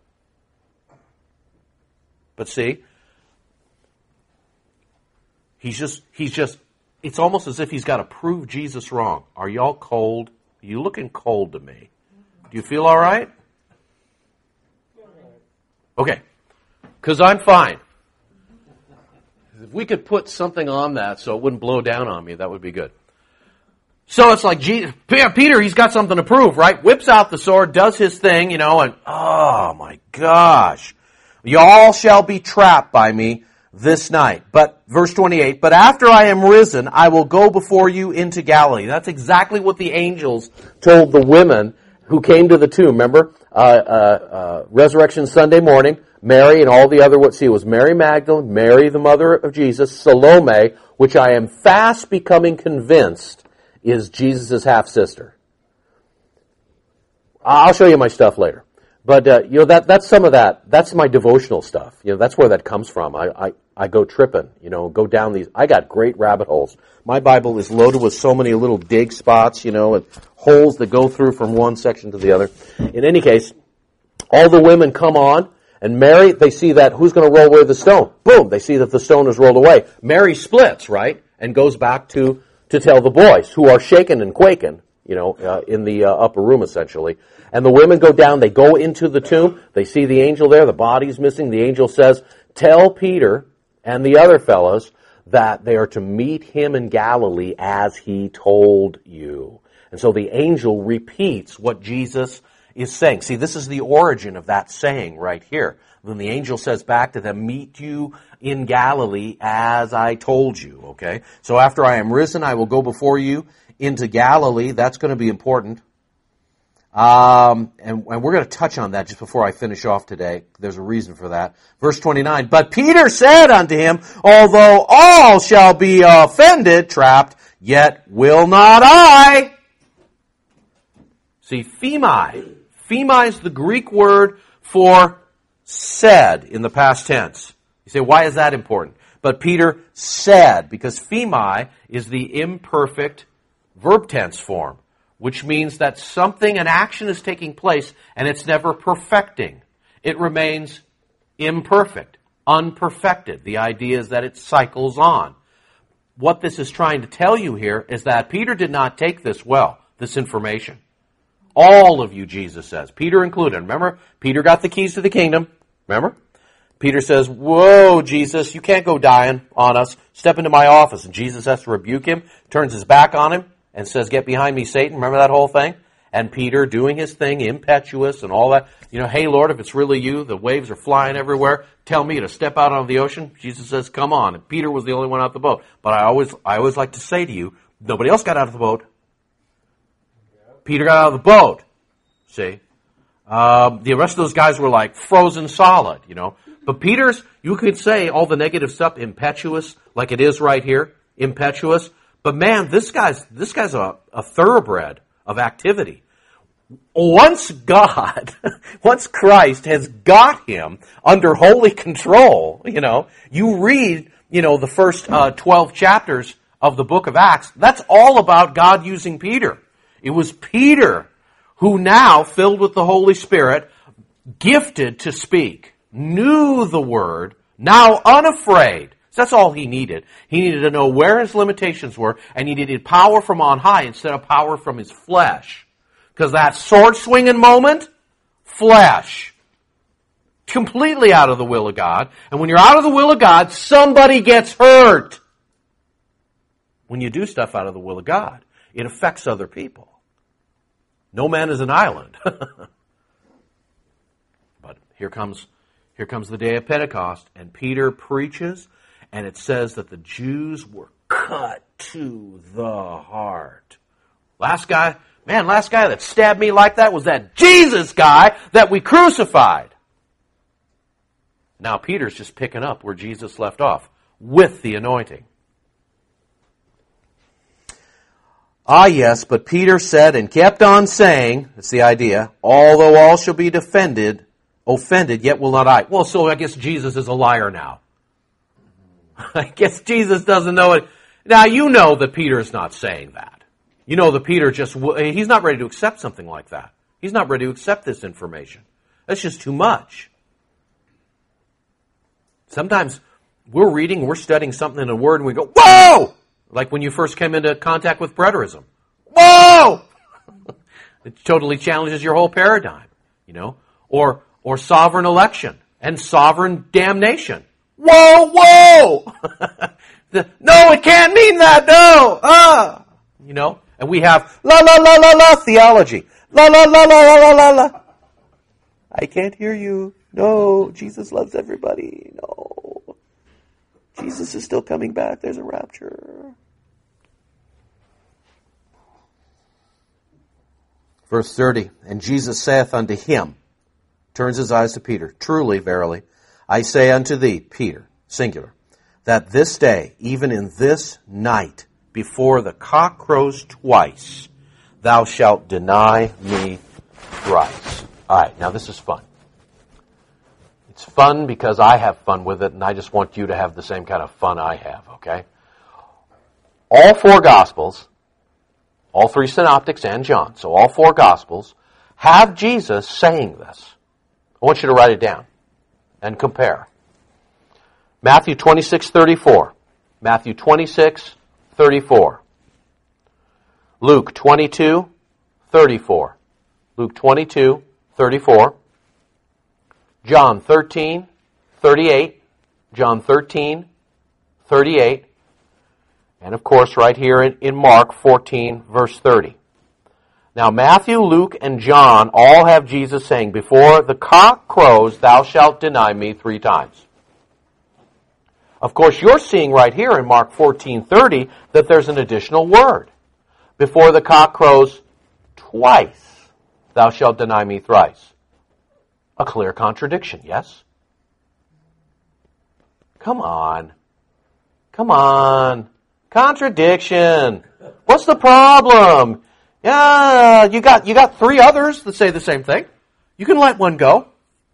A: But see, he's just, it's almost as if he's got to prove Jesus wrong. Are y'all cold? You looking cold to me. Do you feel all right? Okay. Because I'm fine. If we could put something on that so it wouldn't blow down on me, that would be good. So it's like, Peter, he's got something to prove, right? Whips out the sword, does his thing, and oh my gosh. Y'all shall be trapped by me this night. But, verse 28, but after I am risen, I will go before you into Galilee. That's exactly what the angels told the women who came to the tomb. Remember, Resurrection Sunday morning, Mary and all the other, it was Mary Magdalene, Mary the mother of Jesus, Salome, which I am fast becoming convinced is Jesus' half-sister. I'll show you my stuff later. But, that's some of that. That's my devotional stuff. That's where that comes from. I go tripping, go down these. I got great rabbit holes. My Bible is loaded with so many little dig spots, and holes that go through from one section to the other. In any case, all the women come on, and Mary, they see that, who's going to roll away the stone? Boom, they see that the stone is rolled away. Mary splits, right, and goes back to tell the boys, who are shaken and quaking, in the upper room, essentially. And the women go down, they go into the tomb, they see the angel there, the body's missing. The angel says, tell Peter and the other fellows that they are to meet him in Galilee as he told you. And so the angel repeats what Jesus is saying. See, this is the origin of that saying right here. When the angel says back to them, meet you in Galilee as I told you, okay? So after I am risen, I will go before you into Galilee. That's going to be important. And we're going to touch on that just before I finish off today. There's a reason for that. Verse 29, but Peter said unto him, although all shall be offended, trapped, yet will not I. See, phemi. Phemi is the Greek word for said in the past tense. You say, why is that important? But Peter said, because phemi is the imperfect verb tense form, which means that something, an action is taking place, and it's never perfecting. It remains imperfect, unperfected. The idea is that it cycles on. What this is trying to tell you here is that Peter did not take this well, this information. All of you, Jesus says, Peter included. Remember, Peter got the keys to the kingdom. Remember? Peter says, whoa, Jesus, you can't go dying on us. Step into my office. And Jesus has to rebuke him, turns his back on him, and says, get behind me, Satan. Remember that whole thing? And Peter doing his thing, impetuous and all that. You know, hey, Lord, if it's really you, the waves are flying everywhere. Tell me to step out onto the ocean. Jesus says, come on. And Peter was the only one out the boat. But I always like to say to you, nobody else got out of the boat. Peter got out of the boat. See? The rest of those guys were like frozen solid, you know. But Peter's, you could say all the negative stuff, impetuous, like it is right here, impetuous. But man, this guy's a thoroughbred of activity. Once once Christ has got him under holy control, you know, you read, you know, the first 12 chapters of the book of Acts, that's all about God using Peter. It was Peter who now, filled with the Holy Spirit, gifted to speak, knew the word, now unafraid. So that's all he needed. He needed to know where his limitations were, and he needed power from on high instead of power from his flesh. Because that sword swinging moment, flesh. Completely out of the will of God. And when you're out of the will of God, somebody gets hurt. When you do stuff out of the will of God, it affects other people. No man is an island. But here comes the day of Pentecost, and Peter preaches, and it says that the Jews were cut to the heart. Last guy that stabbed me like that was that Jesus guy that we crucified. Now Peter's just picking up where Jesus left off with the anointing. Ah, yes, but Peter said and kept on saying, that's the idea, although all shall be offended, yet will not I. Well, so I guess Jesus is a liar now. I guess Jesus doesn't know it. Now, you know that Peter is not saying that. You know that Peter he's not ready to accept something like that. He's not ready to accept this information. That's just too much. Sometimes we're studying something in a word, and we go, whoa! Like when you first came into contact with preterism. Whoa! It totally challenges your whole paradigm, you know? Or sovereign election and sovereign damnation. Whoa, whoa! No, it can't mean that, no! You know? And we have la la la la la theology. La la la la la la la la. I can't hear you. No, Jesus loves everybody. No. Jesus is still coming back. There's a rapture. Verse 30, and Jesus saith unto him, turns his eyes to Peter, truly, verily, I say unto thee, Peter, singular, that this day, even in this night, before the cock crows twice, thou shalt deny me thrice. All right, now this is fun. It's fun because I have fun with it, and I just want you to have the same kind of fun I have, okay? All four Gospels, all three Synoptics and John, so all four Gospels, have Jesus saying this. I want you to write it down and compare. Matthew 26:34. Matthew 26:34. Luke 22:34. Luke 22:34. John 13:38. John 13:38. And of course right here in Mark 14, verse 30. Now Matthew, Luke, and John all have Jesus saying, before the cock crows, thou shalt deny me 3 times. Of course, you're seeing right here in Mark 14:30 that there's an additional word. Before the cock crows twice, thou shalt deny me thrice. A clear contradiction, yes? Come on. Come on. Contradiction. What's the problem? Yeah, you got three others that say the same thing. You can let one go.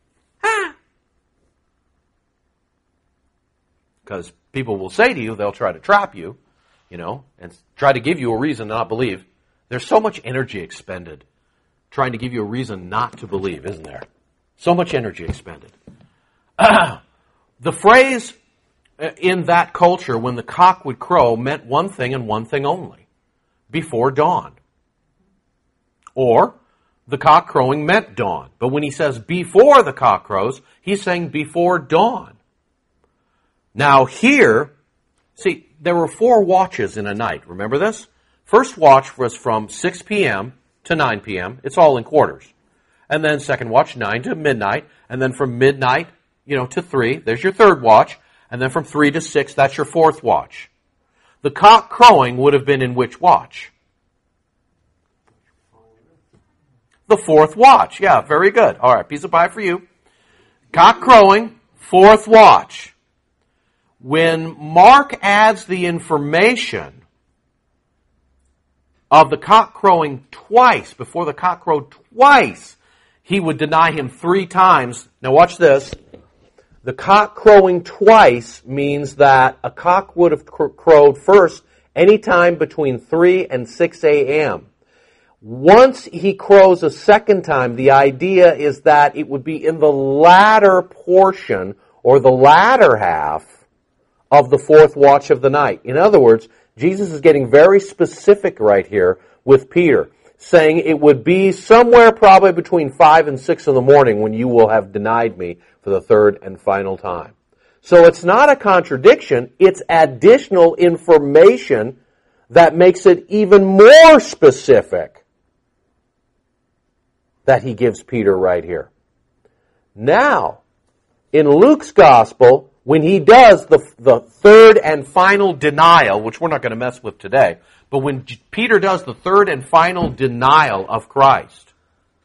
A: Because people will say to you, they'll try to trap you, and try to give you a reason to not believe. There's so much energy expended trying to give you a reason not to believe, isn't there? So much energy expended. The phrase in that culture, when the cock would crow, meant one thing and one thing only: before dawn. Or, the cock crowing meant dawn. But when he says before the cock crows, he's saying before dawn. Now here, see, there were 4 watches in a night. Remember this? First watch was from 6 p.m. to 9 p.m. It's all in quarters. And then second watch, 9 to midnight. And then from midnight, to 3, there's your third watch. And then from 3 to 6, that's your fourth watch. The cock crowing would have been in which watch? The fourth watch. Yeah, very good. All right, piece of pie for you. Cock crowing, fourth watch. When Mark adds the information of the cock crowing twice, before the cock crowed twice, he would deny him 3 times. Now watch this. The cock crowing twice means that a cock would have crowed first anytime between 3 and 6 a.m. Once he crows a second time, the idea is that it would be in the latter portion or the latter half of the fourth watch of the night. In other words, Jesus is getting very specific right here with Peter, saying it would be somewhere probably between 5 and 6 in the morning when you will have denied me for the third and final time. So it's not a contradiction, it's additional information that makes it even more specific that he gives Peter right here. Now, in Luke's gospel, when he does the third and final denial, which we're not going to mess with today, but when Peter does the third and final denial of Christ,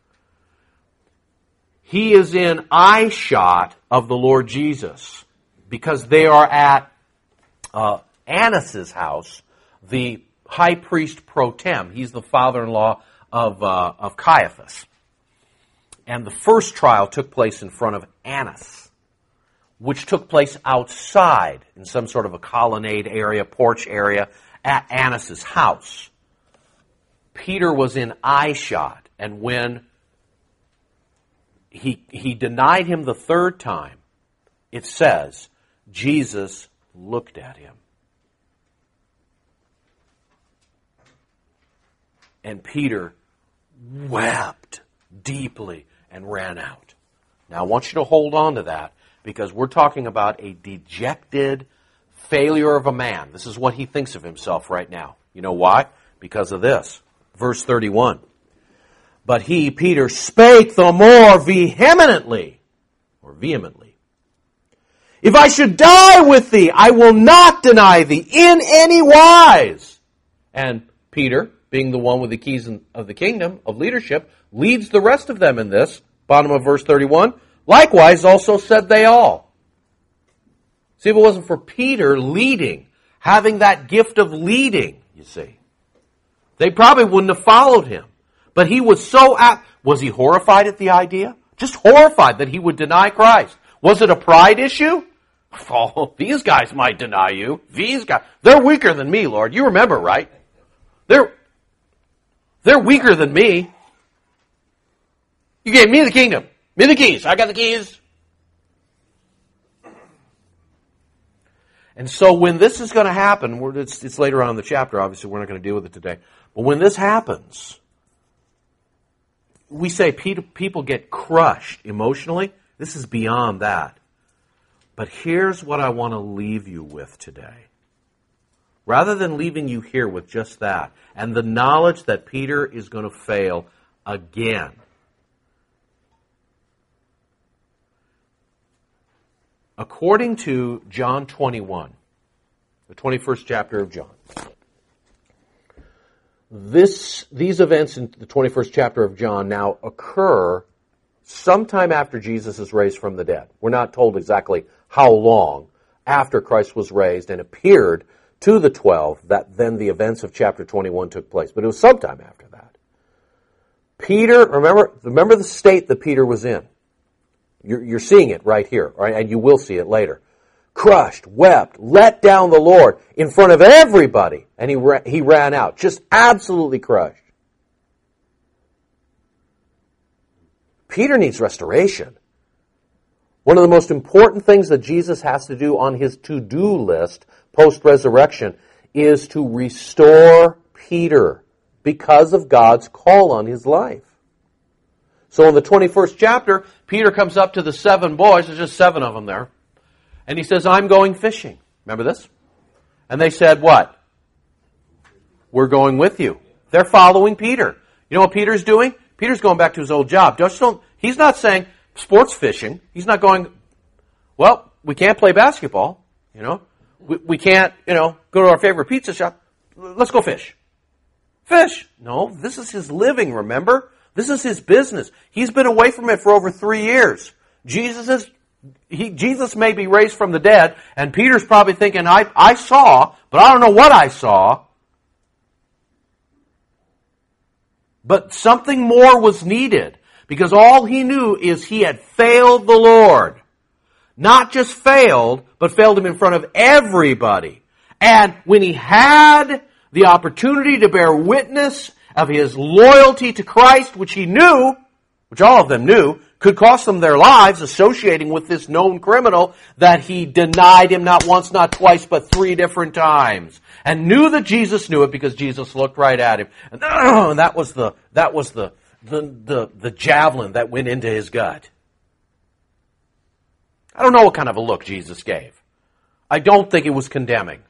A: he is in eye shot of the Lord Jesus because they are at Annas' house, the high priest pro tem. He's the father-in-law of Caiaphas. And the first trial took place in front of Annas, which took place outside in some sort of a colonnade area, porch area, at Annas' house. Peter was in eye shot, and when he denied him the third time, it says, Jesus looked at him. And Peter wept deeply and ran out. Now I want you to hold on to that, because we're talking about a dejected failure of a man. This is what he thinks of himself right now. You know why? Because of this. Verse 31. But he, Peter, spake the more vehemently. If I should die with thee, I will not deny thee in any wise. And Peter, being the one with the keys of the kingdom of leadership, leads the rest of them in this. Bottom of verse 31. Likewise also said they all. See, if it wasn't for Peter leading, having that gift of leading, you see, they probably wouldn't have followed him. But he was so was he horrified at the idea? Just horrified that he would deny Christ. Was it a pride issue? Oh, these guys might deny you. These guys, they're weaker than me, Lord. You remember, right? They're weaker than me. You gave me the kingdom. Me the keys. I got the keys. And so when this is going to happen, it's later on in the chapter, obviously we're not going to deal with it today. But when this happens, we say people get crushed emotionally. This is beyond that. But here's what I want to leave you with today. Rather than leaving you here with just that, and the knowledge that Peter is going to fail again, according to John 21, the 21st chapter of John, These events in the 21st chapter of John now occur sometime after Jesus is raised from the dead. We're not told exactly how long after Christ was raised and appeared to the 12 that then the events of chapter 21 took place. But it was sometime after that. Peter, remember the state that Peter was in. You're seeing it right here, right? And you will see it later. Crushed, wept, let down the Lord in front of everybody. And he ran out, just absolutely crushed. Peter needs restoration. One of the most important things that Jesus has to do on his to-do list post-resurrection is to restore Peter because of God's call on his life. So in the 21st chapter, Peter comes up to the 7 boys, there's just 7 of them there, and he says, I'm going fishing. Remember this? And they said, what? We're going with you. They're following Peter. You know what Peter's doing? Peter's going back to his old job. He's not saying sports fishing. He's not going, well, we can't play basketball, you know. We can't, go to our favorite pizza shop. Let's go fish. Fish. No, this is his living, remember? This is his business. He's been away from it for over 3 years. Jesus may be raised from the dead, and Peter's probably thinking, I saw, but I don't know what I saw. But something more was needed, because all he knew is he had failed the Lord. Not just failed, but failed him in front of everybody. And when he had the opportunity to bear witness of his loyalty to Christ, which he knew, which all of them knew, could cost them their lives, associating with this known criminal that he denied him not once, not twice, but 3 different times. And knew that Jesus knew it because Jesus looked right at him. And that was the javelin that went into his gut. I don't know what kind of a look Jesus gave. I don't think it was condemning.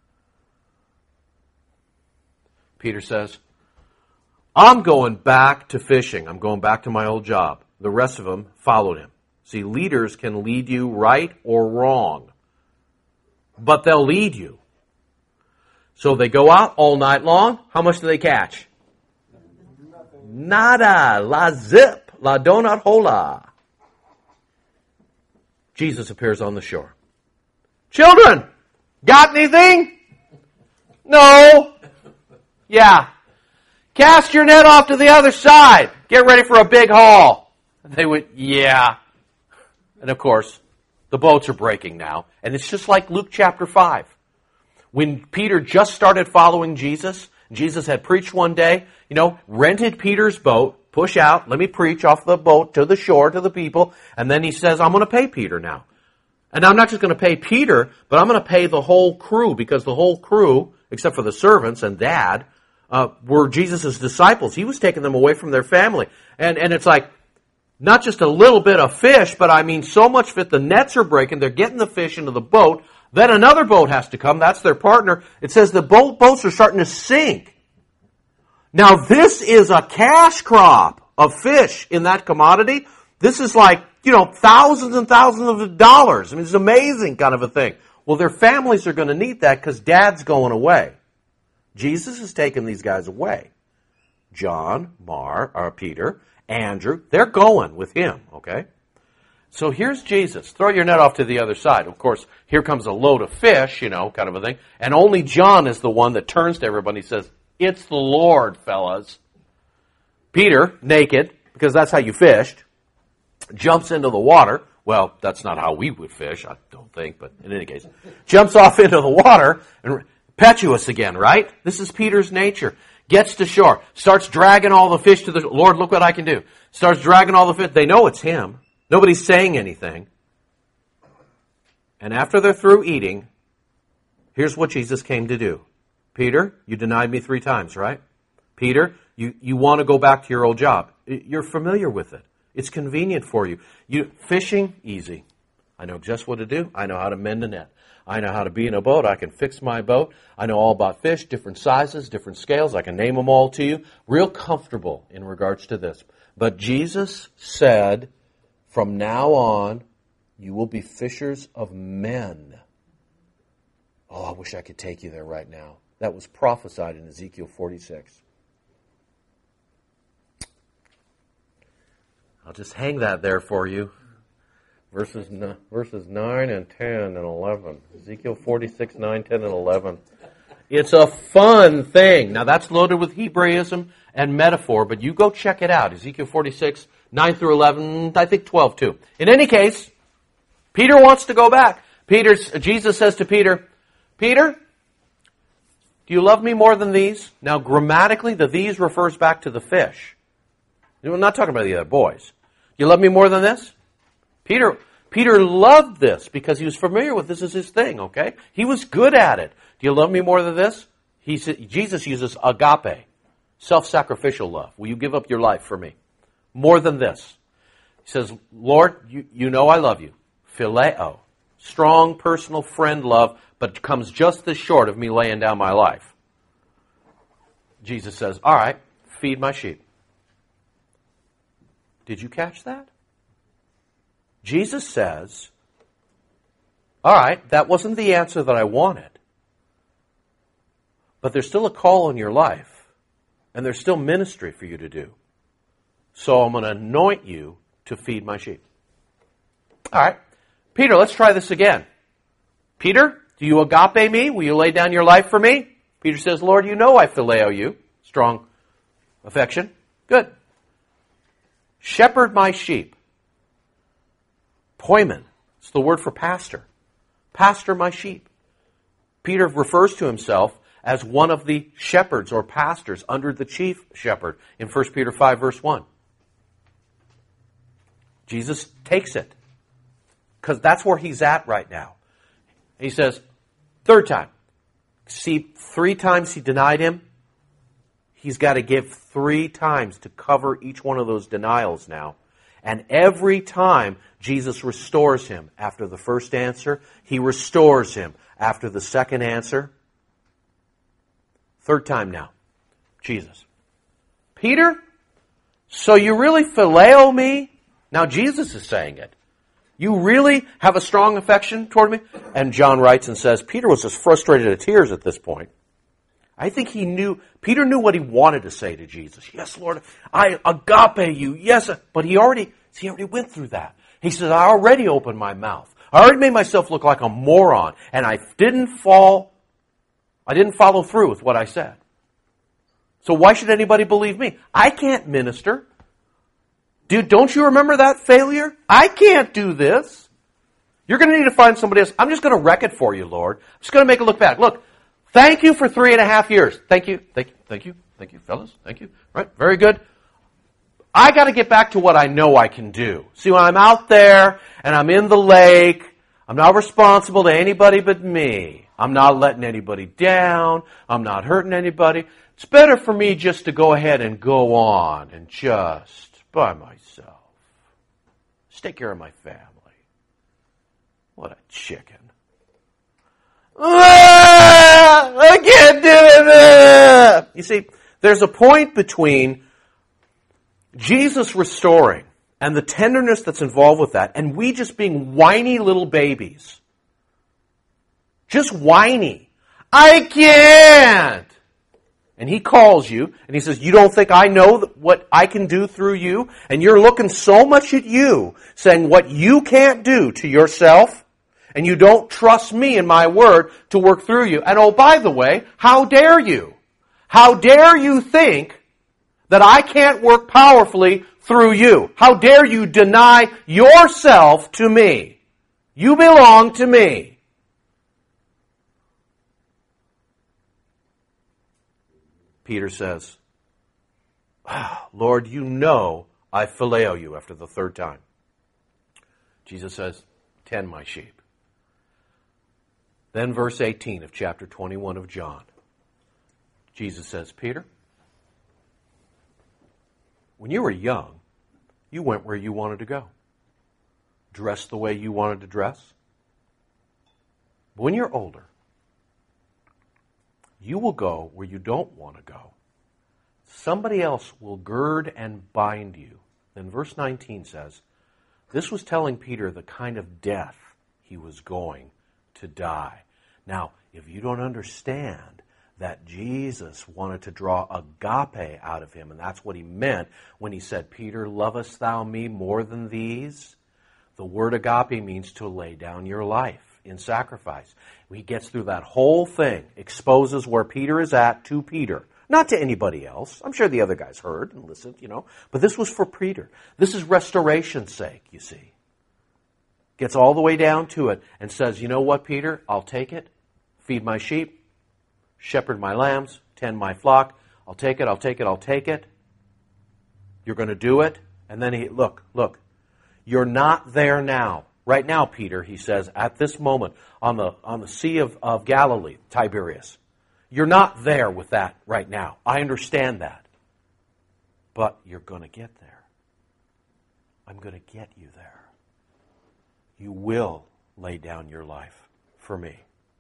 A: Peter says, I'm going back to fishing. I'm going back to my old job. The rest of them followed him. See, leaders can lead you right or wrong, but they'll lead you. So they go out all night long. How much do they catch? Nothing. Nada. La zip. La donut hola. Jesus appears on the shore. Children, got anything? No. Yeah. Cast your net off to the other side. Get ready for a big haul. And they went, yeah. And of course, the boats are breaking now. And it's just like Luke chapter 5. When Peter just started following Jesus, Jesus had preached one day, rented Peter's boat, push out, let me preach off the boat to the shore to the people. And then he says, I'm going to pay Peter now. And I'm not just going to pay Peter, but I'm going to pay the whole crew, because the whole crew, except for the servants and Dad, were Jesus' disciples. He was taking them away from their family. And it's like, not just a little bit of fish, but I mean so much fish, the nets are breaking, they're getting the fish into the boat. Then another boat has to come, that's their partner. It says the boats are starting to sink. Now this is a cash crop of fish in that commodity. This is like, thousands and thousands of dollars. I mean, it's amazing kind of a thing. Well, their families are going to need that because Dad's going away. Jesus is taking these guys away. John, Peter, Andrew, they're going with him, okay? So here's Jesus. Throw your net off to the other side. Of course, here comes a load of fish, kind of a thing. And only John is the one that turns to everybody and says, it's the Lord, fellas. Peter, naked, because that's how you fished, jumps into the water. Well, that's not how we would fish, I don't think, but in any case. Jumps off into the water, and impetuous again, right? This is Peter's nature. Gets to shore, starts dragging all the fish to the shore. Lord, look what I can do. Starts dragging all the fish. They know it's him. Nobody's saying anything. And after they're through eating, here's what Jesus came to do. Peter, you denied me 3 times, right? Peter, you want to go back to your old job. You're familiar with it. It's convenient for you. Fishing, easy. I know just what to do. I know how to mend a net. I know how to be in a boat. I can fix my boat. I know all about fish, different sizes, different scales. I can name them all to you. Real comfortable in regards to this. But Jesus said, from now on, you will be fishers of men. Oh, I wish I could take you there right now. That was prophesied in Ezekiel 46. I'll just hang that there for you. Verses 9 and 10 and 11. Ezekiel 46, 9, 10, and 11. It's a fun thing. Now that's loaded with Hebraism and metaphor, but you go check it out. Ezekiel 46, 9 through 11, I think 12 too. In any case, Peter wants to go back. Jesus says to Peter, Peter, do you love me more than these? Now grammatically, the these refers back to the fish. We're not talking about the other boys. Do you love me more than this? Peter loved this because he was familiar with this as his thing, okay? He was good at it. Do you love me more than this? Jesus uses agape, self-sacrificial love. Will you give up your life for me? More than this. He says, Lord, you know I love you. Phileo, strong personal friend love, but comes just this short of me laying down my life. Jesus says, all right, feed my sheep. Did you catch that? Jesus says, all right, that wasn't the answer that I wanted. But there's still a call in your life, and there's still ministry for you to do. So I'm going to anoint you to feed my sheep. All right, Peter, let's try this again. Peter, do you agape me? Will you lay down your life for me? Peter says, Lord, you know I phileo you. Strong affection. Good. Shepherd my sheep. Poimen. It's the word for pastor. Pastor my sheep. Peter refers to himself as one of the shepherds or pastors under the chief shepherd in 1 Peter 5 verse 1. Jesus takes it because that's where he's at right now. He says, third time. See, 3 times he denied him. He's got to give 3 times to cover each one of those denials now. And every time Jesus restores him after the first answer, he restores him after the second answer. Third time now, Jesus. Peter, so you really phileo me? Now Jesus is saying it. You really have a strong affection toward me? And John writes and says, Peter was just frustrated to tears at this point. I think Peter knew what he wanted to say to Jesus. Yes, Lord, I agape you. Yes, but he already went through that. He says, I already opened my mouth. I already made myself look like a moron, and I didn't follow through with what I said. So why should anybody believe me? I can't minister. Dude, don't you remember that failure? I can't do this. You're going to need to find somebody else. I'm just going to wreck it for you, Lord. I'm just going to make it look bad. Look, thank you for 3.5 years. Thank you, fellas. Thank you. Right, very good. I got to get back to what I know I can do. See, when I'm out there and I'm in the lake, I'm not responsible to anybody but me. I'm not letting anybody down. I'm not hurting anybody. It's better for me just to go ahead and go on and just by myself. Just take care of my family. What a chicken. I can't do it. You see, there's a point between Jesus restoring and the tenderness that's involved with that, and we just being whiny little babies. Just whiny. I can't. And he calls you, and he says, you don't think I know what I can do through you? And you're looking so much at you, saying what you can't do to yourself, and you don't trust me and my word to work through you. And oh, by the way, how dare you? How dare you think that I can't work powerfully through you? How dare you deny yourself to me? You belong to me. Peter says, Lord, you know I phileo you after the third time. Jesus says, tend my sheep. Then verse 18 of chapter 21 of John. Jesus says, Peter, when you were young, you went where you wanted to go. Dressed the way you wanted to dress. But when you're older, you will go where you don't want to go. Somebody else will gird and bind you. Then verse 19 says, this was telling Peter the kind of death he was going to die. Now, if you don't understand that Jesus wanted to draw agape out of him. And that's what he meant when he said, Peter, lovest thou me more than these? The word agape means to lay down your life in sacrifice. He gets through that whole thing, exposes where Peter is at to Peter. Not to anybody else. I'm sure the other guys heard and listened, But this was for Peter. This is restoration's sake, you see. Gets all the way down to it and says, you know what, Peter? I'll take it. Feed my sheep. Shepherd my lambs. Tend my flock. I'll take it, I'll take it, I'll take it. You're going to do it. And then look. You're not there now. Right now, Peter, he says, at this moment, on the Sea of Galilee, Tiberias. You're not there with that right now. I understand that. But you're going to get there. I'm going to get you there. You will lay down your life for me.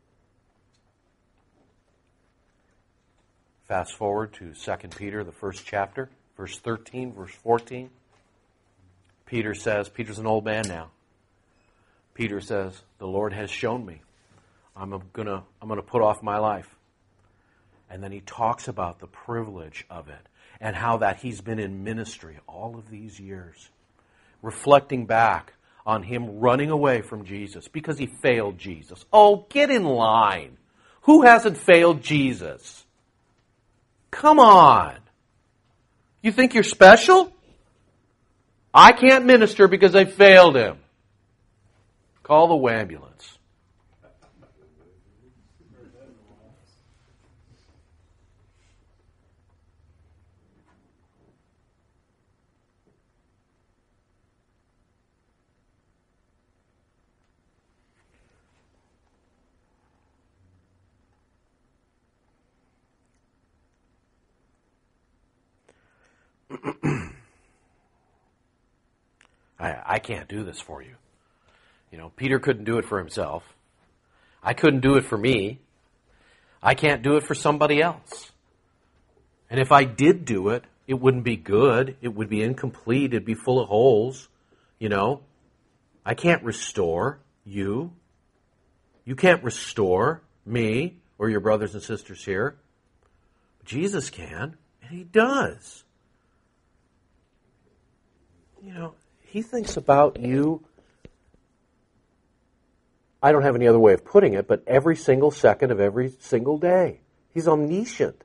A: Fast forward to 2 Peter, the first chapter, verse 13, verse 14. Peter says, Peter's an old man now. Peter says, the Lord has shown me. I'm gonna put off my life. And then he talks about the privilege of it and how that he's been in ministry all of these years, reflecting back on him running away from Jesus because he failed Jesus. Oh, get in line. Who hasn't failed Jesus? Come on. You think you're special? I can't minister because I failed him. Call the ambulance. I can't do this for you. Peter couldn't do it for himself. I couldn't do it for me. I can't do it for somebody else. And if I did do it, it wouldn't be good. It would be incomplete. It'd be full of holes. I can't restore you. You can't restore me or your brothers and sisters here. Jesus can, and he does. He thinks about you, I don't have any other way of putting it, but every single second of every single day. He's omniscient.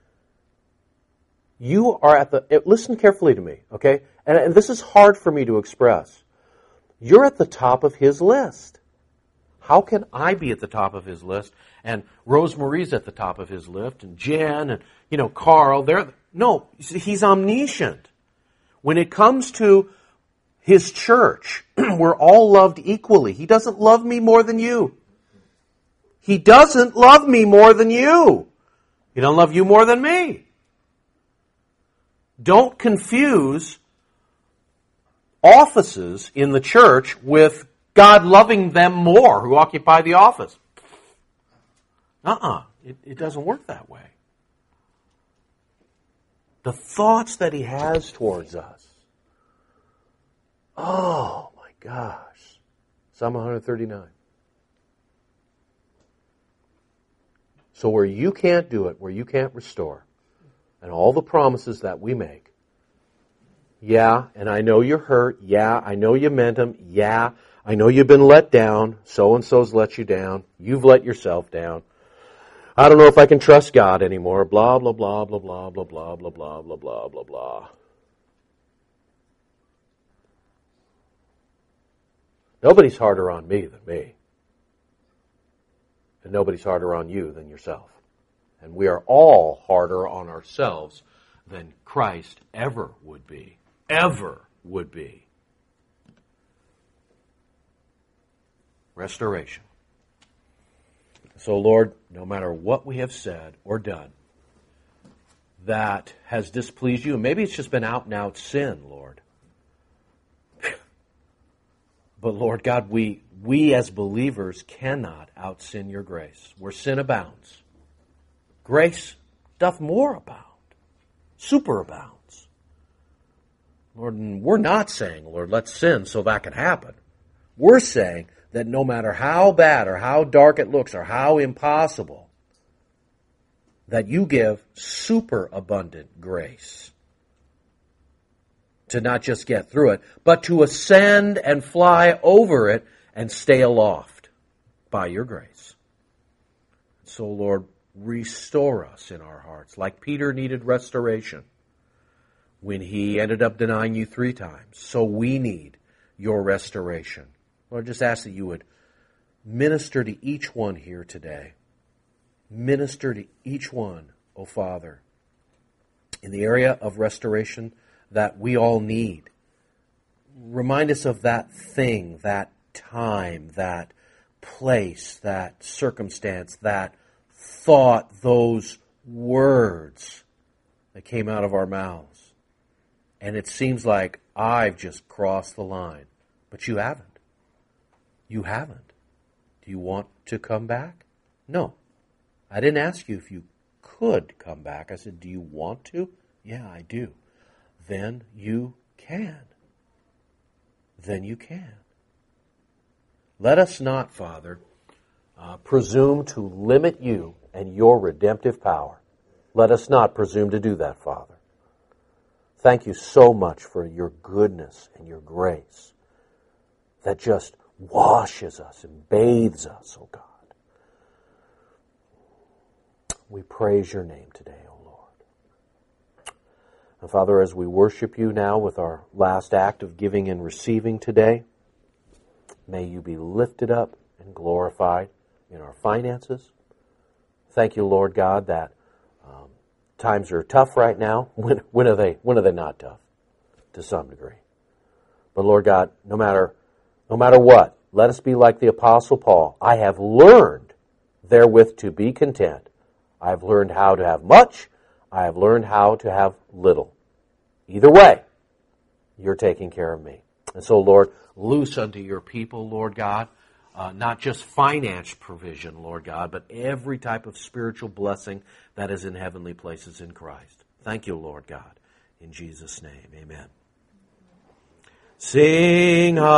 A: You are listen carefully to me, okay? And this is hard for me to express. You're at the top of his list. How can I be at the top of his list? And Rosemarie's at the top of his list, and Jen, and, Carl, no, he's omniscient. When it comes to his church, we're all loved equally. He doesn't love me more than you. He doesn't love me more than you. He doesn't love you more than me. Don't confuse offices in the church with God loving them more who occupy the office. It doesn't work that way. The thoughts that he has towards us. Oh my gosh. Psalm 139. So where you can't do it, where you can't restore, and all the promises that we make, yeah, and I know you're hurt, yeah, I know you meant them, yeah, I know you've been let down, so-and-so's let you down, you've let yourself down, I don't know if I can trust God anymore, blah, blah, blah, blah, blah, blah, blah, blah, blah, blah, blah, blah, blah. Nobody's harder on me than me. And nobody's harder on you than yourself. And we are all harder on ourselves than Christ ever would be. Ever would be. Restoration. So, Lord, no matter what we have said or done that has displeased you, and maybe it's just been out and out sin, Lord. But Lord God, we as believers cannot out-sin your grace. Where sin abounds, grace doth more abound, superabounds. Lord, and we're not saying, Lord, let's sin so that can happen. We're saying that no matter how bad or how dark it looks or how impossible, that you give superabundant grace to not just get through it, but to ascend and fly over it and stay aloft by your grace. So, Lord, restore us in our hearts, like Peter needed restoration when he ended up denying you 3 times. So we need your restoration. Lord, just ask that you would minister to each one here today. Minister to each one, O Father, in the area of restoration that we all need. Remind us of that thing, that time, that place, that circumstance, that thought, those words that came out of our mouths. And it seems like I've just crossed the line. But you haven't. You haven't. Do you want to come back? No. I didn't ask you if you could come back. I said, do you want to? Yeah, I do. Then you can. Then you can. Let us not, Father, presume to limit you and your redemptive power. Let us not presume to do that, Father. Thank you so much for your goodness and your grace that just washes us and bathes us, oh God. We praise your name today, O Lord. And Father, as we worship you now with our last act of giving and receiving today, may you be lifted up and glorified in our finances. Thank you, Lord God, that times are tough right now. When are they not tough? To some degree. But Lord God, no matter what, let us be like the Apostle Paul. I have learned therewith to be content. I have learned how to have much. I have learned how to have little. Either way, you're taking care of me. And so, Lord, loose unto your people, Lord God, not just finance provision, Lord God, but every type of spiritual blessing that is in heavenly places in Christ. Thank you, Lord God. In Jesus' name, amen. Sing